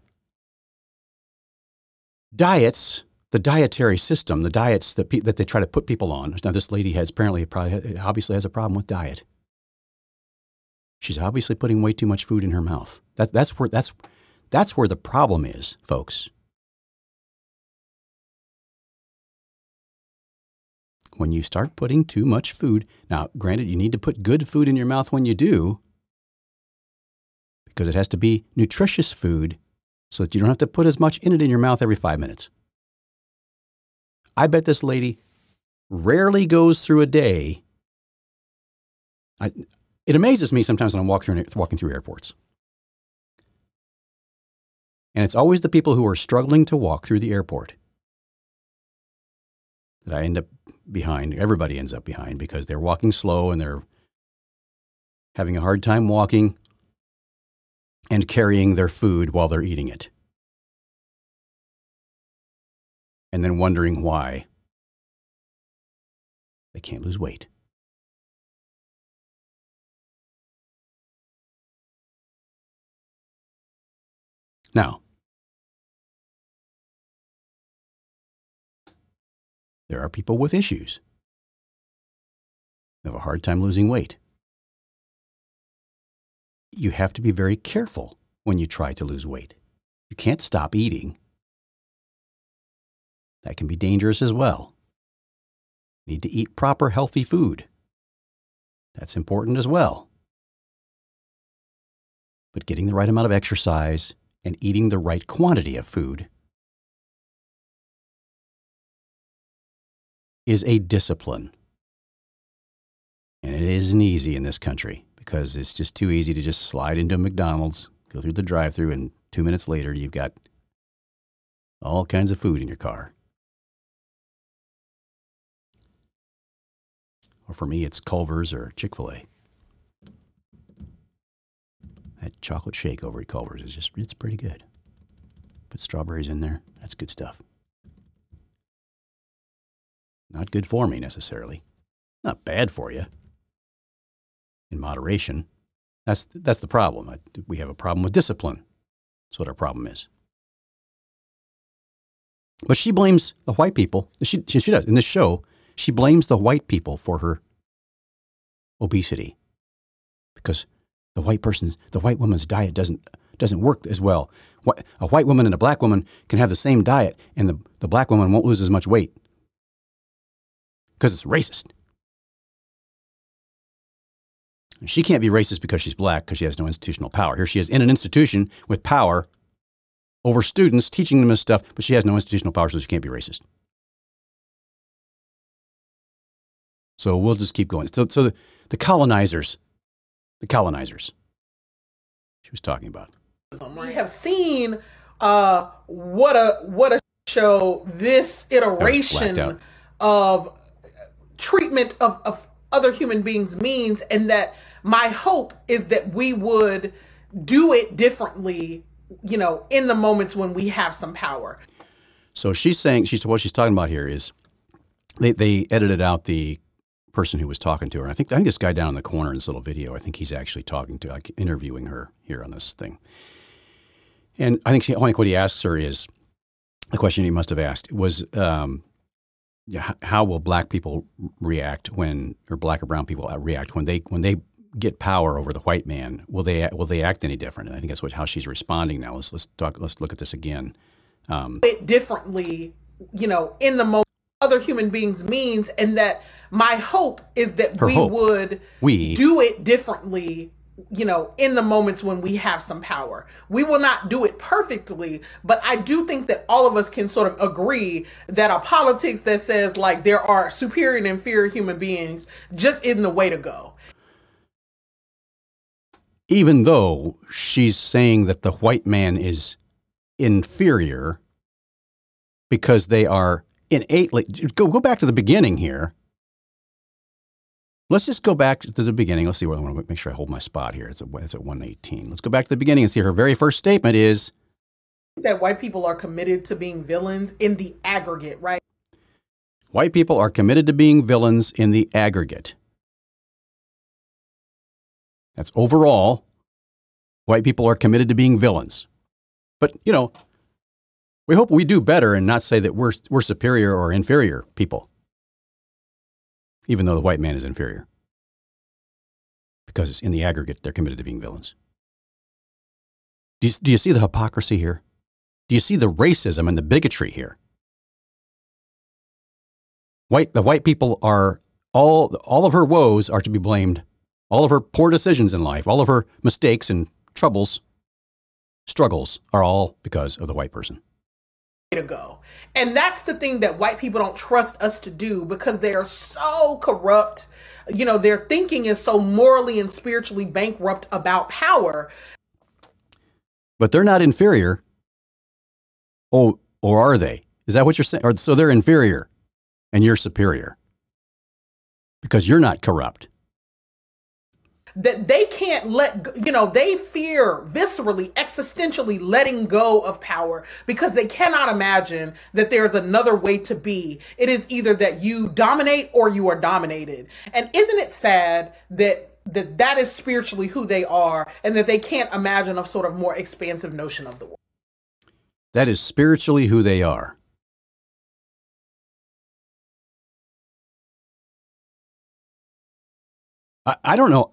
diets, the dietary system, the diets that they try to put people on. Now, this lady obviously has a problem with diet. She's obviously putting way too much food in her mouth. That's where the problem is, folks. When you start putting too much food, now, granted, you need to put good food in your mouth when you do, because it has to be nutritious food so that you don't have to put as much in it in your mouth every 5 minutes. I bet this lady rarely goes through a day. It amazes me sometimes when I'm walking through airports. And it's always the people who are struggling to walk through the airport that I end up behind. Everybody ends up behind because they're walking slow and they're having a hard time walking and carrying their food while they're eating it. And then wondering why they can't lose weight. Now, there are people with issues. They have a hard time losing weight. You have to be very careful when you try to lose weight. You can't stop eating. That can be dangerous as well. You need to eat proper, healthy food. That's important as well. But getting the right amount of exercise and eating the right quantity of food is a discipline. And it isn't easy in this country because it's just too easy to just slide into a McDonald's, go through the drive-thru, and 2 minutes later you've got all kinds of food in your car. Or for me, it's Culver's or Chick-fil-A. That chocolate shake over at Culver's it's pretty good. Put strawberries in there. That's good stuff. Not good for me necessarily. Not bad for you. In moderation. That's the problem. We have a problem with discipline. That's what our problem is. But she blames the white people. She does. In this show, she blames the white people for her obesity. Because the white woman's diet doesn't work as well. A white woman and a black woman can have the same diet, and the black woman won't lose as much weight. Because it's racist. She can't be racist because she's black, because she has no institutional power. Here she is in an institution with power over students, teaching them this stuff, but she has no institutional power, so she can't be racist. So we'll just keep going. So the colonizers she was talking about. We have seen what a show this iteration of treatment of other human beings means, and that my hope is that we would do it differently, in the moments when we have some power. So she's saying, what she's talking about here is they edited out the person who was talking to her. And I think this guy down in the corner in this little video, I think he's actually interviewing her here on this thing. And I think what he asks her is, the question he must have asked was, how will black people react or black or brown people react when they get power over the white man? Will they act any different? And I think that's how she's responding now. Let's look at this again. Differently, in the moment other human beings means, and that my hope is that we would do it differently, in the moments when we have some power. We will not do it perfectly, but I do think that all of us can sort of agree that a politics that says like there are superior and inferior human beings just isn't the way to go. Even though she's saying that the white man is inferior because they are innately, go back to the beginning here. Let's just go back to the beginning. Let's see where I want to make sure I hold my spot here. It's at 118. Let's go back to the beginning and see her very first statement is that white people are committed to being villains in the aggregate, right? White people are committed to being villains in the aggregate. That's overall. White people are committed to being villains. But, we hope we do better and not say that we're superior or inferior people, even though the white man is inferior. Because in the aggregate, they're committed to being villains. Do you see the hypocrisy here? Do you see the racism and the bigotry here? The white people are, all of her woes are to be blamed. All of her poor decisions in life, all of her mistakes and troubles, struggles are all because of the white person. To go. And that's the thing that white people don't trust us to do because they are so corrupt. Their thinking is so morally and spiritually bankrupt about power. But they're not inferior. Oh, or are they? Is that what you're saying? So they're inferior and you're superior because you're not corrupt. That they can't they fear viscerally, existentially letting go of power because they cannot imagine that there's another way to be. It is either that you dominate or you are dominated. And isn't it sad that is spiritually who they are and that they can't imagine a sort of more expansive notion of the world? That is spiritually who they are. I don't know.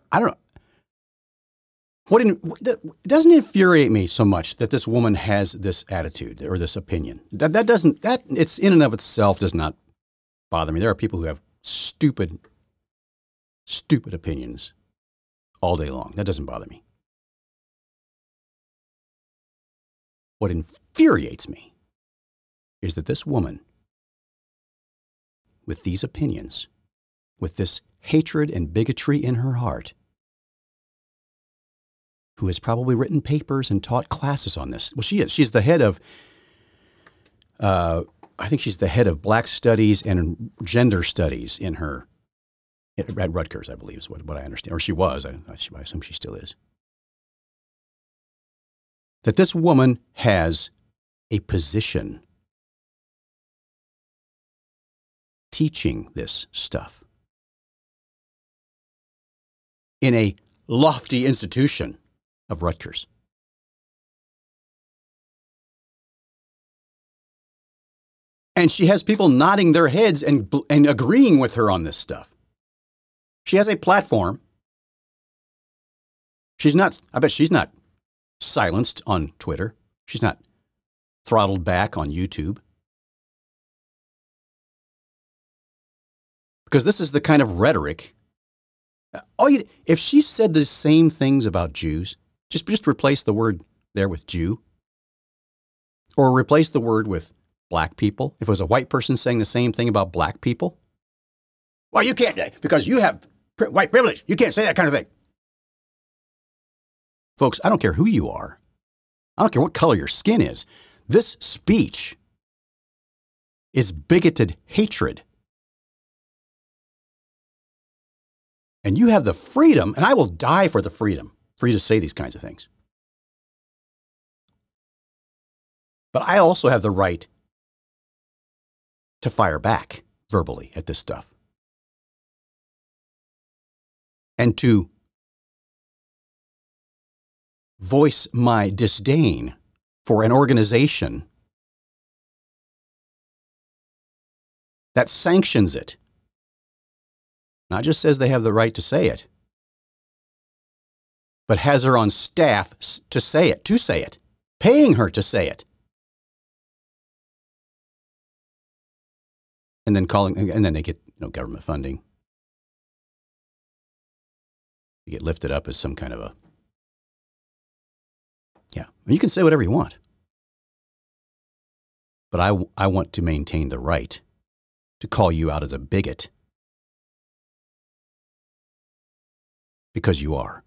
Doesn't infuriate me so much that this woman has this attitude or this opinion. That it's in and of itself does not bother me. There are people who have stupid opinions all day long. That doesn't bother me. What infuriates me is that this woman, with these opinions, with this hatred and bigotry in her heart, who has probably written papers and taught classes on this. Well, she is. She's the head of, I think she's the head of Black Studies and Gender Studies at Rutgers, I believe is what I understand. Or she was. I assume she still is. That this woman has a position teaching this stuff in a lofty institution of Rutgers. And she has people nodding their heads and agreeing with her on this stuff. She has a platform. I bet she's not silenced on Twitter. She's not throttled back on YouTube. Because this is the kind of rhetoric. If she said the same things about Jews, just replace the word there with Jew, or replace the word with black people. If it was a white person saying the same thing about black people, well, you can't, because you have white privilege. You can't say that kind of thing. Folks, I don't care who you are. I don't care what color your skin is. This speech is bigoted hatred. And you have the freedom, and I will die for the freedom for you to say these kinds of things. But I also have the right to fire back verbally at this stuff. And to voice my disdain for an organization that sanctions it. Not just says they have the right to say it, but has her on staff to say it, paying her to say it. And then they get government funding. You get lifted up as some kind of you can say whatever you want. But I want to maintain the right to call you out as a bigot. Because you are.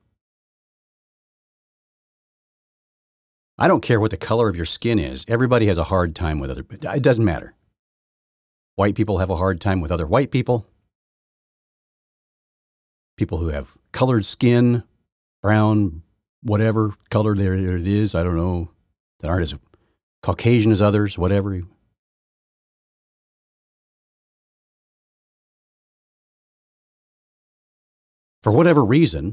I don't care what the color of your skin is. Everybody has a hard time with it doesn't matter. White people have a hard time with other white people. people who have colored skin, brown, whatever color there it is, I don't know, that aren't as Caucasian as others, whatever. For whatever reason,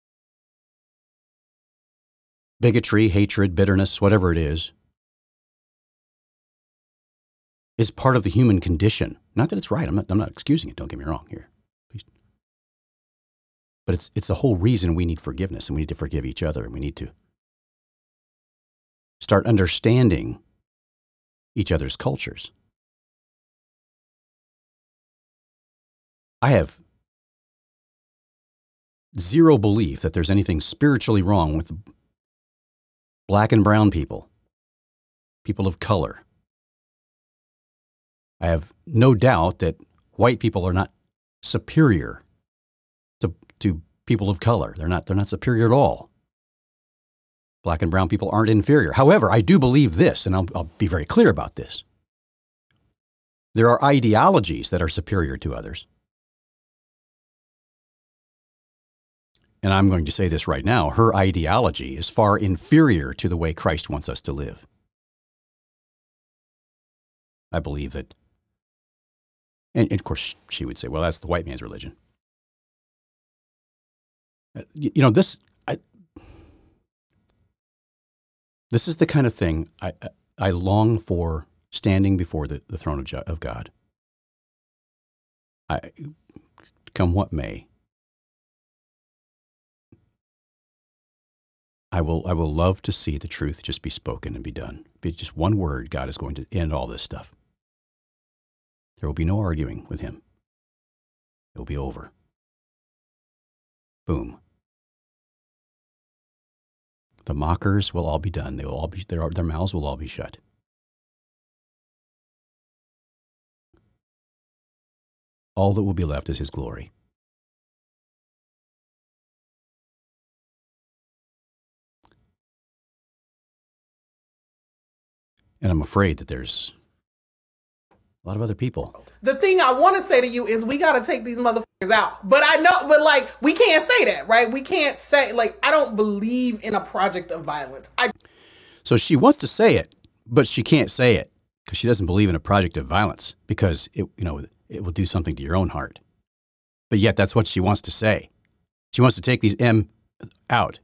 bigotry, hatred, bitterness, whatever it is part of the human condition. Not that it's right. I'm not excusing it. Don't get me wrong here. Please. But it's the whole reason we need forgiveness, and we need to forgive each other, and we need to start understanding each other's cultures. I have zero belief that there's anything spiritually wrong with black and brown people, people of color. I have no doubt that white people are not superior to people of color. They're not superior at all. Black and brown people aren't inferior. However, I do believe this, and I'll be very clear about this. There are ideologies that are superior to others. And I'm going to say this right now, her ideology is far inferior to the way Christ wants us to live. I believe that, and of course she would say, well, that's the white man's religion. This is the kind of thing I long for standing before the throne of God. Come what may. I will love to see the truth just be spoken and be done. Be just one word, God is going to end all this stuff. There will be no arguing with him. It will be over. Boom. The mockers will all be done. They will all be, their mouths will all be shut. All that will be left is his glory. And I'm afraid that there's a lot of other people. The thing I want to say to you is we got to take these motherfuckers out. But I know, but like, we can't say that, right? We can't say, like, I don't believe in a project of violence. So she wants to say it, but she can't say it because she doesn't believe in a project of violence because it will do something to your own heart. But yet that's what she wants to say. She wants to take these M out.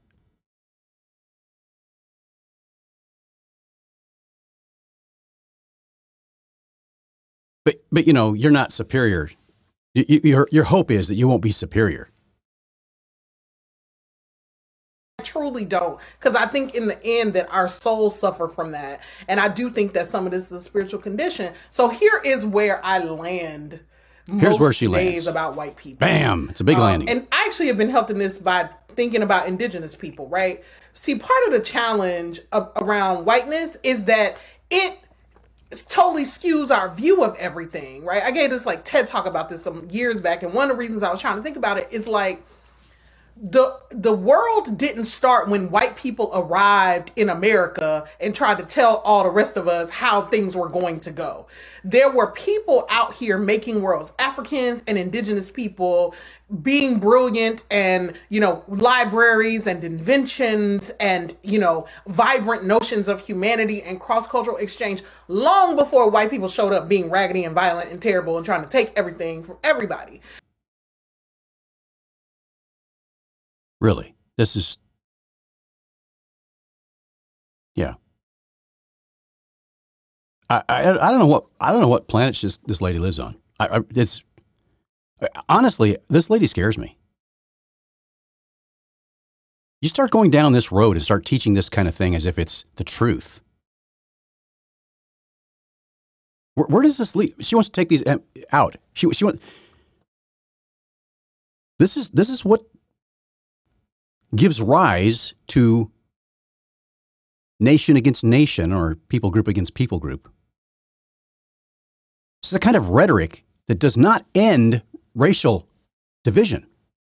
But you're not superior. Your hope is that you won't be superior. I truly don't, because I think in the end that our souls suffer from that. And I do think that some of this is a spiritual condition. So here is where I land. Here's where she lands about white people. Bam! It's a big landing. And I actually have been helped in this by thinking about indigenous people, right? See, part of the challenge around whiteness is that it totally skews our view of everything, right? I gave this like TED talk about this some years back, and one of the reasons I was trying to think about it is like the world didn't start when white people arrived in America and tried to tell all the rest of us how things were going to go. There were people out here making worlds, Africans and indigenous people being brilliant, and, libraries and inventions and, vibrant notions of humanity and cross-cultural exchange long before white people showed up being raggedy and violent and terrible and trying to take everything from everybody. Really, this is, yeah. I don't know what planet this lady lives on. Honestly, this lady scares me. You start going down this road and start teaching this kind of thing as if it's the truth. Where does this lead? She wants to take these out. She wants. This is what gives rise to nation against nation or people group against people group. It's the kind of rhetoric that does not end racial division.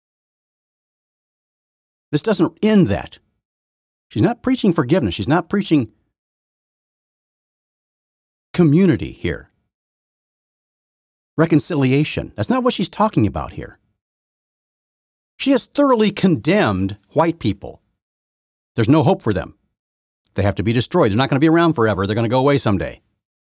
This doesn't end that. She's not preaching forgiveness. She's not preaching community here. Reconciliation. That's not what she's talking about here. She has thoroughly condemned white people. There's no hope for them. They have to be destroyed. They're not going to be around forever. They're going to go away someday.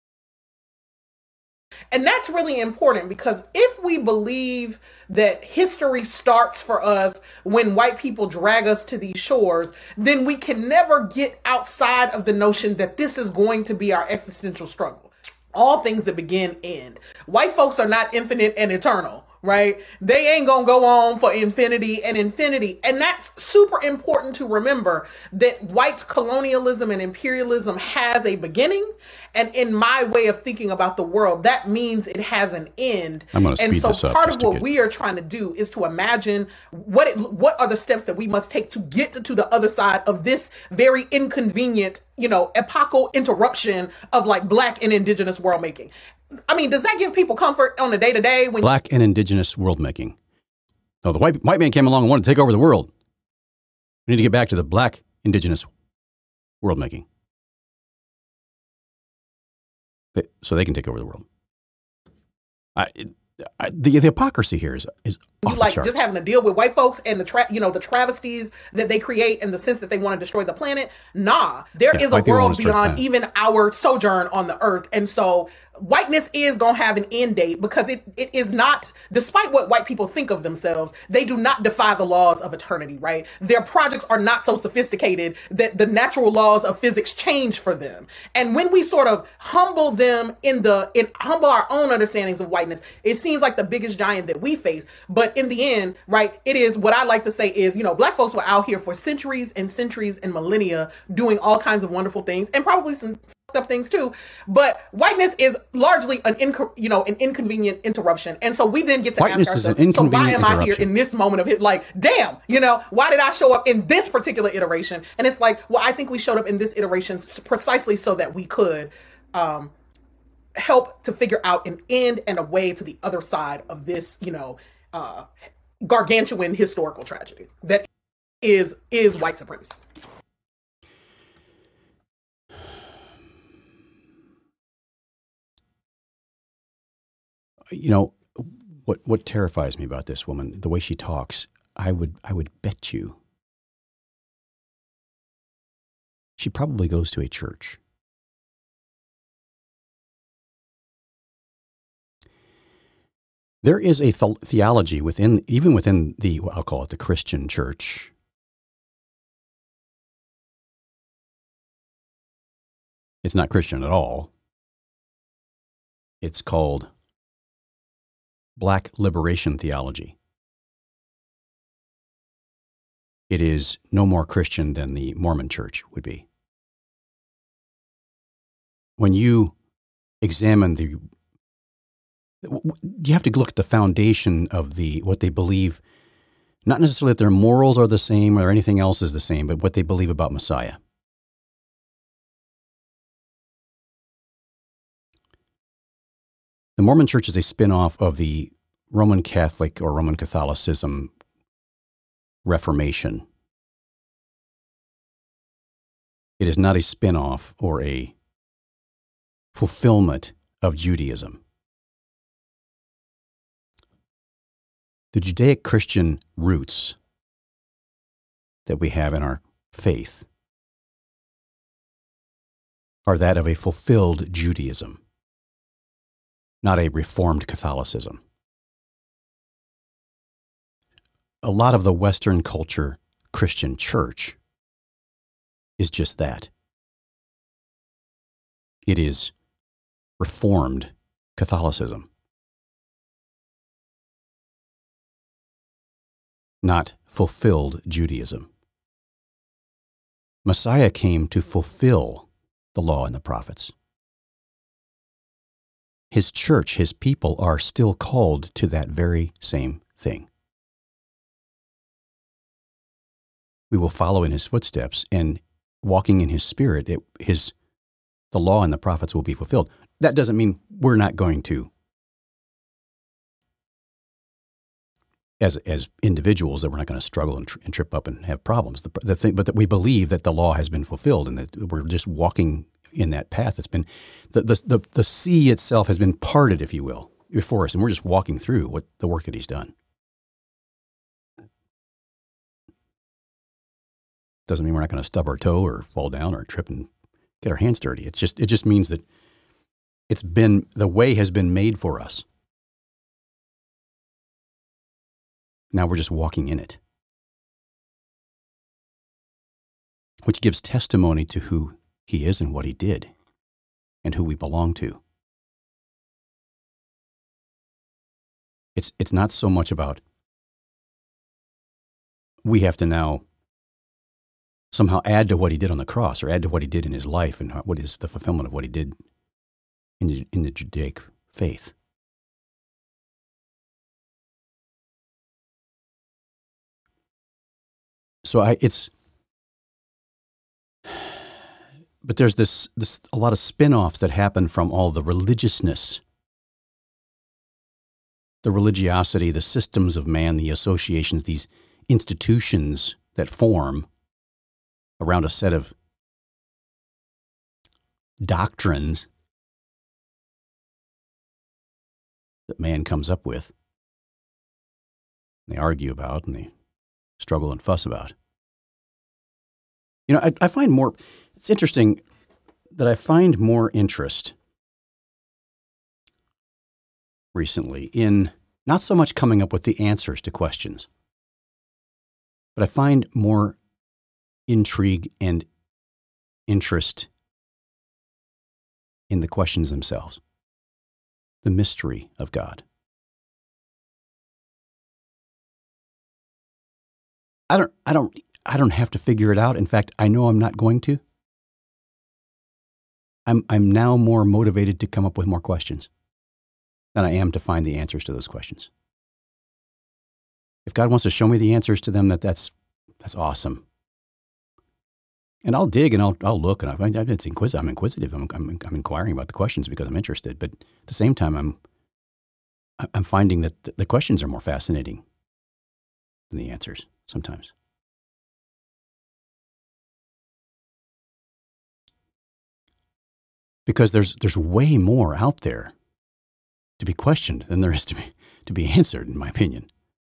And that's really important, because if we believe that history starts for us when white people drag us to these shores, then we can never get outside of the notion that this is going to be our existential struggle. All things that begin end. White folks are not infinite and eternal, right? They ain't gonna go on for infinity and infinity. And that's super important to remember, that white colonialism and imperialism has a beginning. And in my way of thinking about the world, that means it has an end. I'm going to speed this up. Part of what we are trying to do is to imagine what are the steps that we must take to get to the other side of this very inconvenient, epochal interruption of like Black and indigenous world making. I mean, does that give people comfort on the day to day? Black and indigenous world making. No, the white man came along and wanted to take over the world. We need to get back to the Black indigenous world making. So they can take over the world. The hypocrisy here is off the charts. Just having to deal with white folks and the travesties that they create in the sense that they want to destroy the planet. Nah, there is a world beyond even our sojourn on the earth. And so whiteness is going to have an end date, because it is not, despite what white people think of themselves, they do not defy the laws of eternity, right? Their projects are not so sophisticated that the natural laws of physics change for them. And when we sort of humble them humble our own understandings of whiteness, it seems like the biggest giant that we face. But in the end, right, it is what I like to say is, Black folks were out here for centuries and centuries and millennia doing all kinds of wonderful things, and probably some up things too, but whiteness is largely an inconvenient interruption. And so we then get to ask ourselves, so why am I here in this moment of it? Like, damn, why did I show up in this particular iteration? And it's like, well, I think we showed up in this iteration precisely so that we could help to figure out an end and a way to the other side of this, gargantuan historical tragedy that is white supremacy. What terrifies me about this woman, the way she talks, I would bet you she probably goes to a church. There is a theology even within I'll call it the Christian church. It's not Christian at all. It's called Black liberation theology. It is no more Christian than the Mormon church would be. When you examine you have to look at the foundation of what they believe, not necessarily that their morals are the same or anything else is the same, but what they believe about Messiah. The Mormon Church is a spin-off of the Roman Catholic or Roman Catholicism Reformation. It is not a spin-off or a fulfillment of Judaism. The Judaic-Christian roots that we have in our faith are that of a fulfilled Judaism, not a reformed Catholicism. A lot of the Western culture Christian church is just that. It is reformed Catholicism, not fulfilled Judaism. Messiah came to fulfill the law and the prophets. His church, his people are still called to that very same thing. We will follow in his footsteps, and walking in his spirit, the law and the prophets will be fulfilled. That doesn't mean we're not going to, as individuals, that we're not going to struggle and trip up and have problems. But that we believe that the law has been fulfilled, and that we're just walking in that path. It's been the sea itself has been parted, if you will, before us, and we're just walking through what the work that he's done. Doesn't mean we're not going to stub our toe or fall down or trip and get our hands dirty. It just means that the way has been made for us. Now we're just walking in it, which gives testimony to who he is and what he did and who we belong to. It's not so much about we have to now somehow add to what he did on the cross or add to what he did in his life and what is the fulfillment of what he did in the Judaic faith. But there's this a lot of spin-offs that happen from all the religiousness, the religiosity, the systems of man, the associations, these institutions that form around a set of doctrines that man comes up with. They argue about and they struggle and fuss about. You know, I find more, it's interesting that I find more interest recently in not so much coming up with the answers to questions, but I find more intrigue and interest in the questions themselves, the mystery of God. I don't have to figure it out. In fact, I know I'm not going to. I'm now more motivated to come up with more questions than I am to find the answers to those questions. If God wants to show me the answers to them, that's awesome. And I'll dig and I'll look and I'm inquisitive. I'm inquiring about the questions because I'm interested. But at the same time, I'm finding that the questions are more fascinating than the answers sometimes. Because there's way more out there to be questioned than there is to be answered, in my opinion.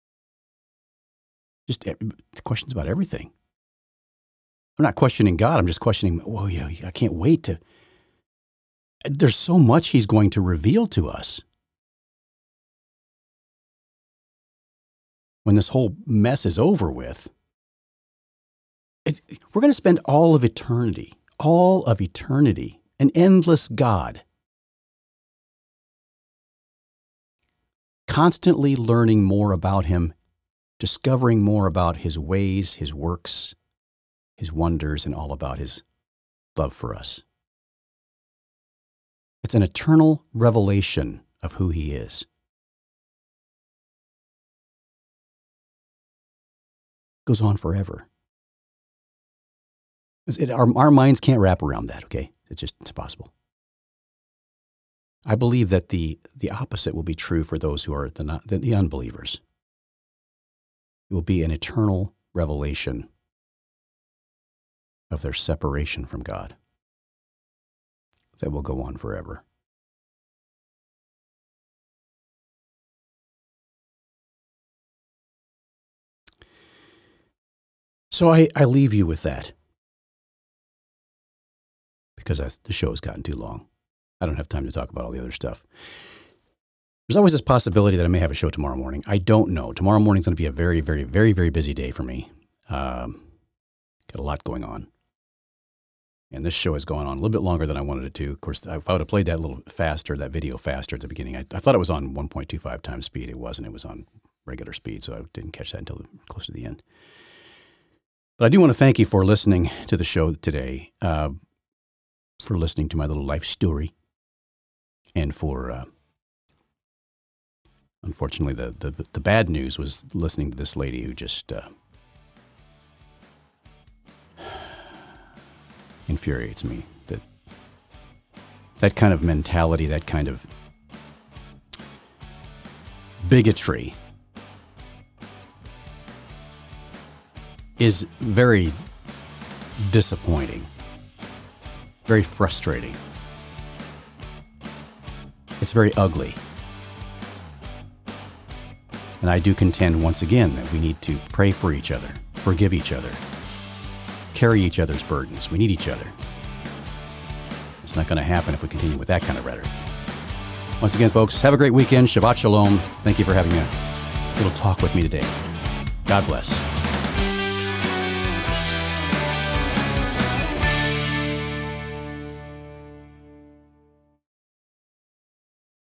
Just questions about everything. I'm not questioning God. I'm just questioning, I can't wait to. There's so much he's going to reveal to us. When this whole mess is over with, we're going to spend all of eternity, an endless God, constantly learning more about him, discovering more about his ways, his works, his wonders, and all about his love for us. It's an eternal revelation of who he is. It goes on forever. Our minds can't wrap around that, okay? It's impossible. I believe that the opposite will be true for those who are the unbelievers. It will be an eternal revelation of their separation from God that will go on forever. So I leave you with that because the show has gotten too long. I don't have time to talk about all the other stuff. There's always this possibility that I may have a show tomorrow morning. I don't know. Tomorrow morning is going to be a very, very, very, very busy day for me. Got a lot going on. And this show has gone on a little bit longer than I wanted it to. Of course, if I would have played that that video faster at the beginning, I thought it was on 1.25 times speed. It wasn't. It was on regular speed, so I didn't catch that until close to the end. But I do want to thank you for listening to the show today, for listening to my little life story, and for, unfortunately, the bad news was listening to this lady who just infuriates me. That kind of mentality, that kind of bigotry is very disappointing, very frustrating. It's very ugly. And I do contend once again that we need to pray for each other, forgive each other, carry each other's burdens. We need each other. It's not going to happen if we continue with that kind of rhetoric. Once again, folks, have a great weekend. Shabbat Shalom. Thank you for having a little talk with me today. God bless.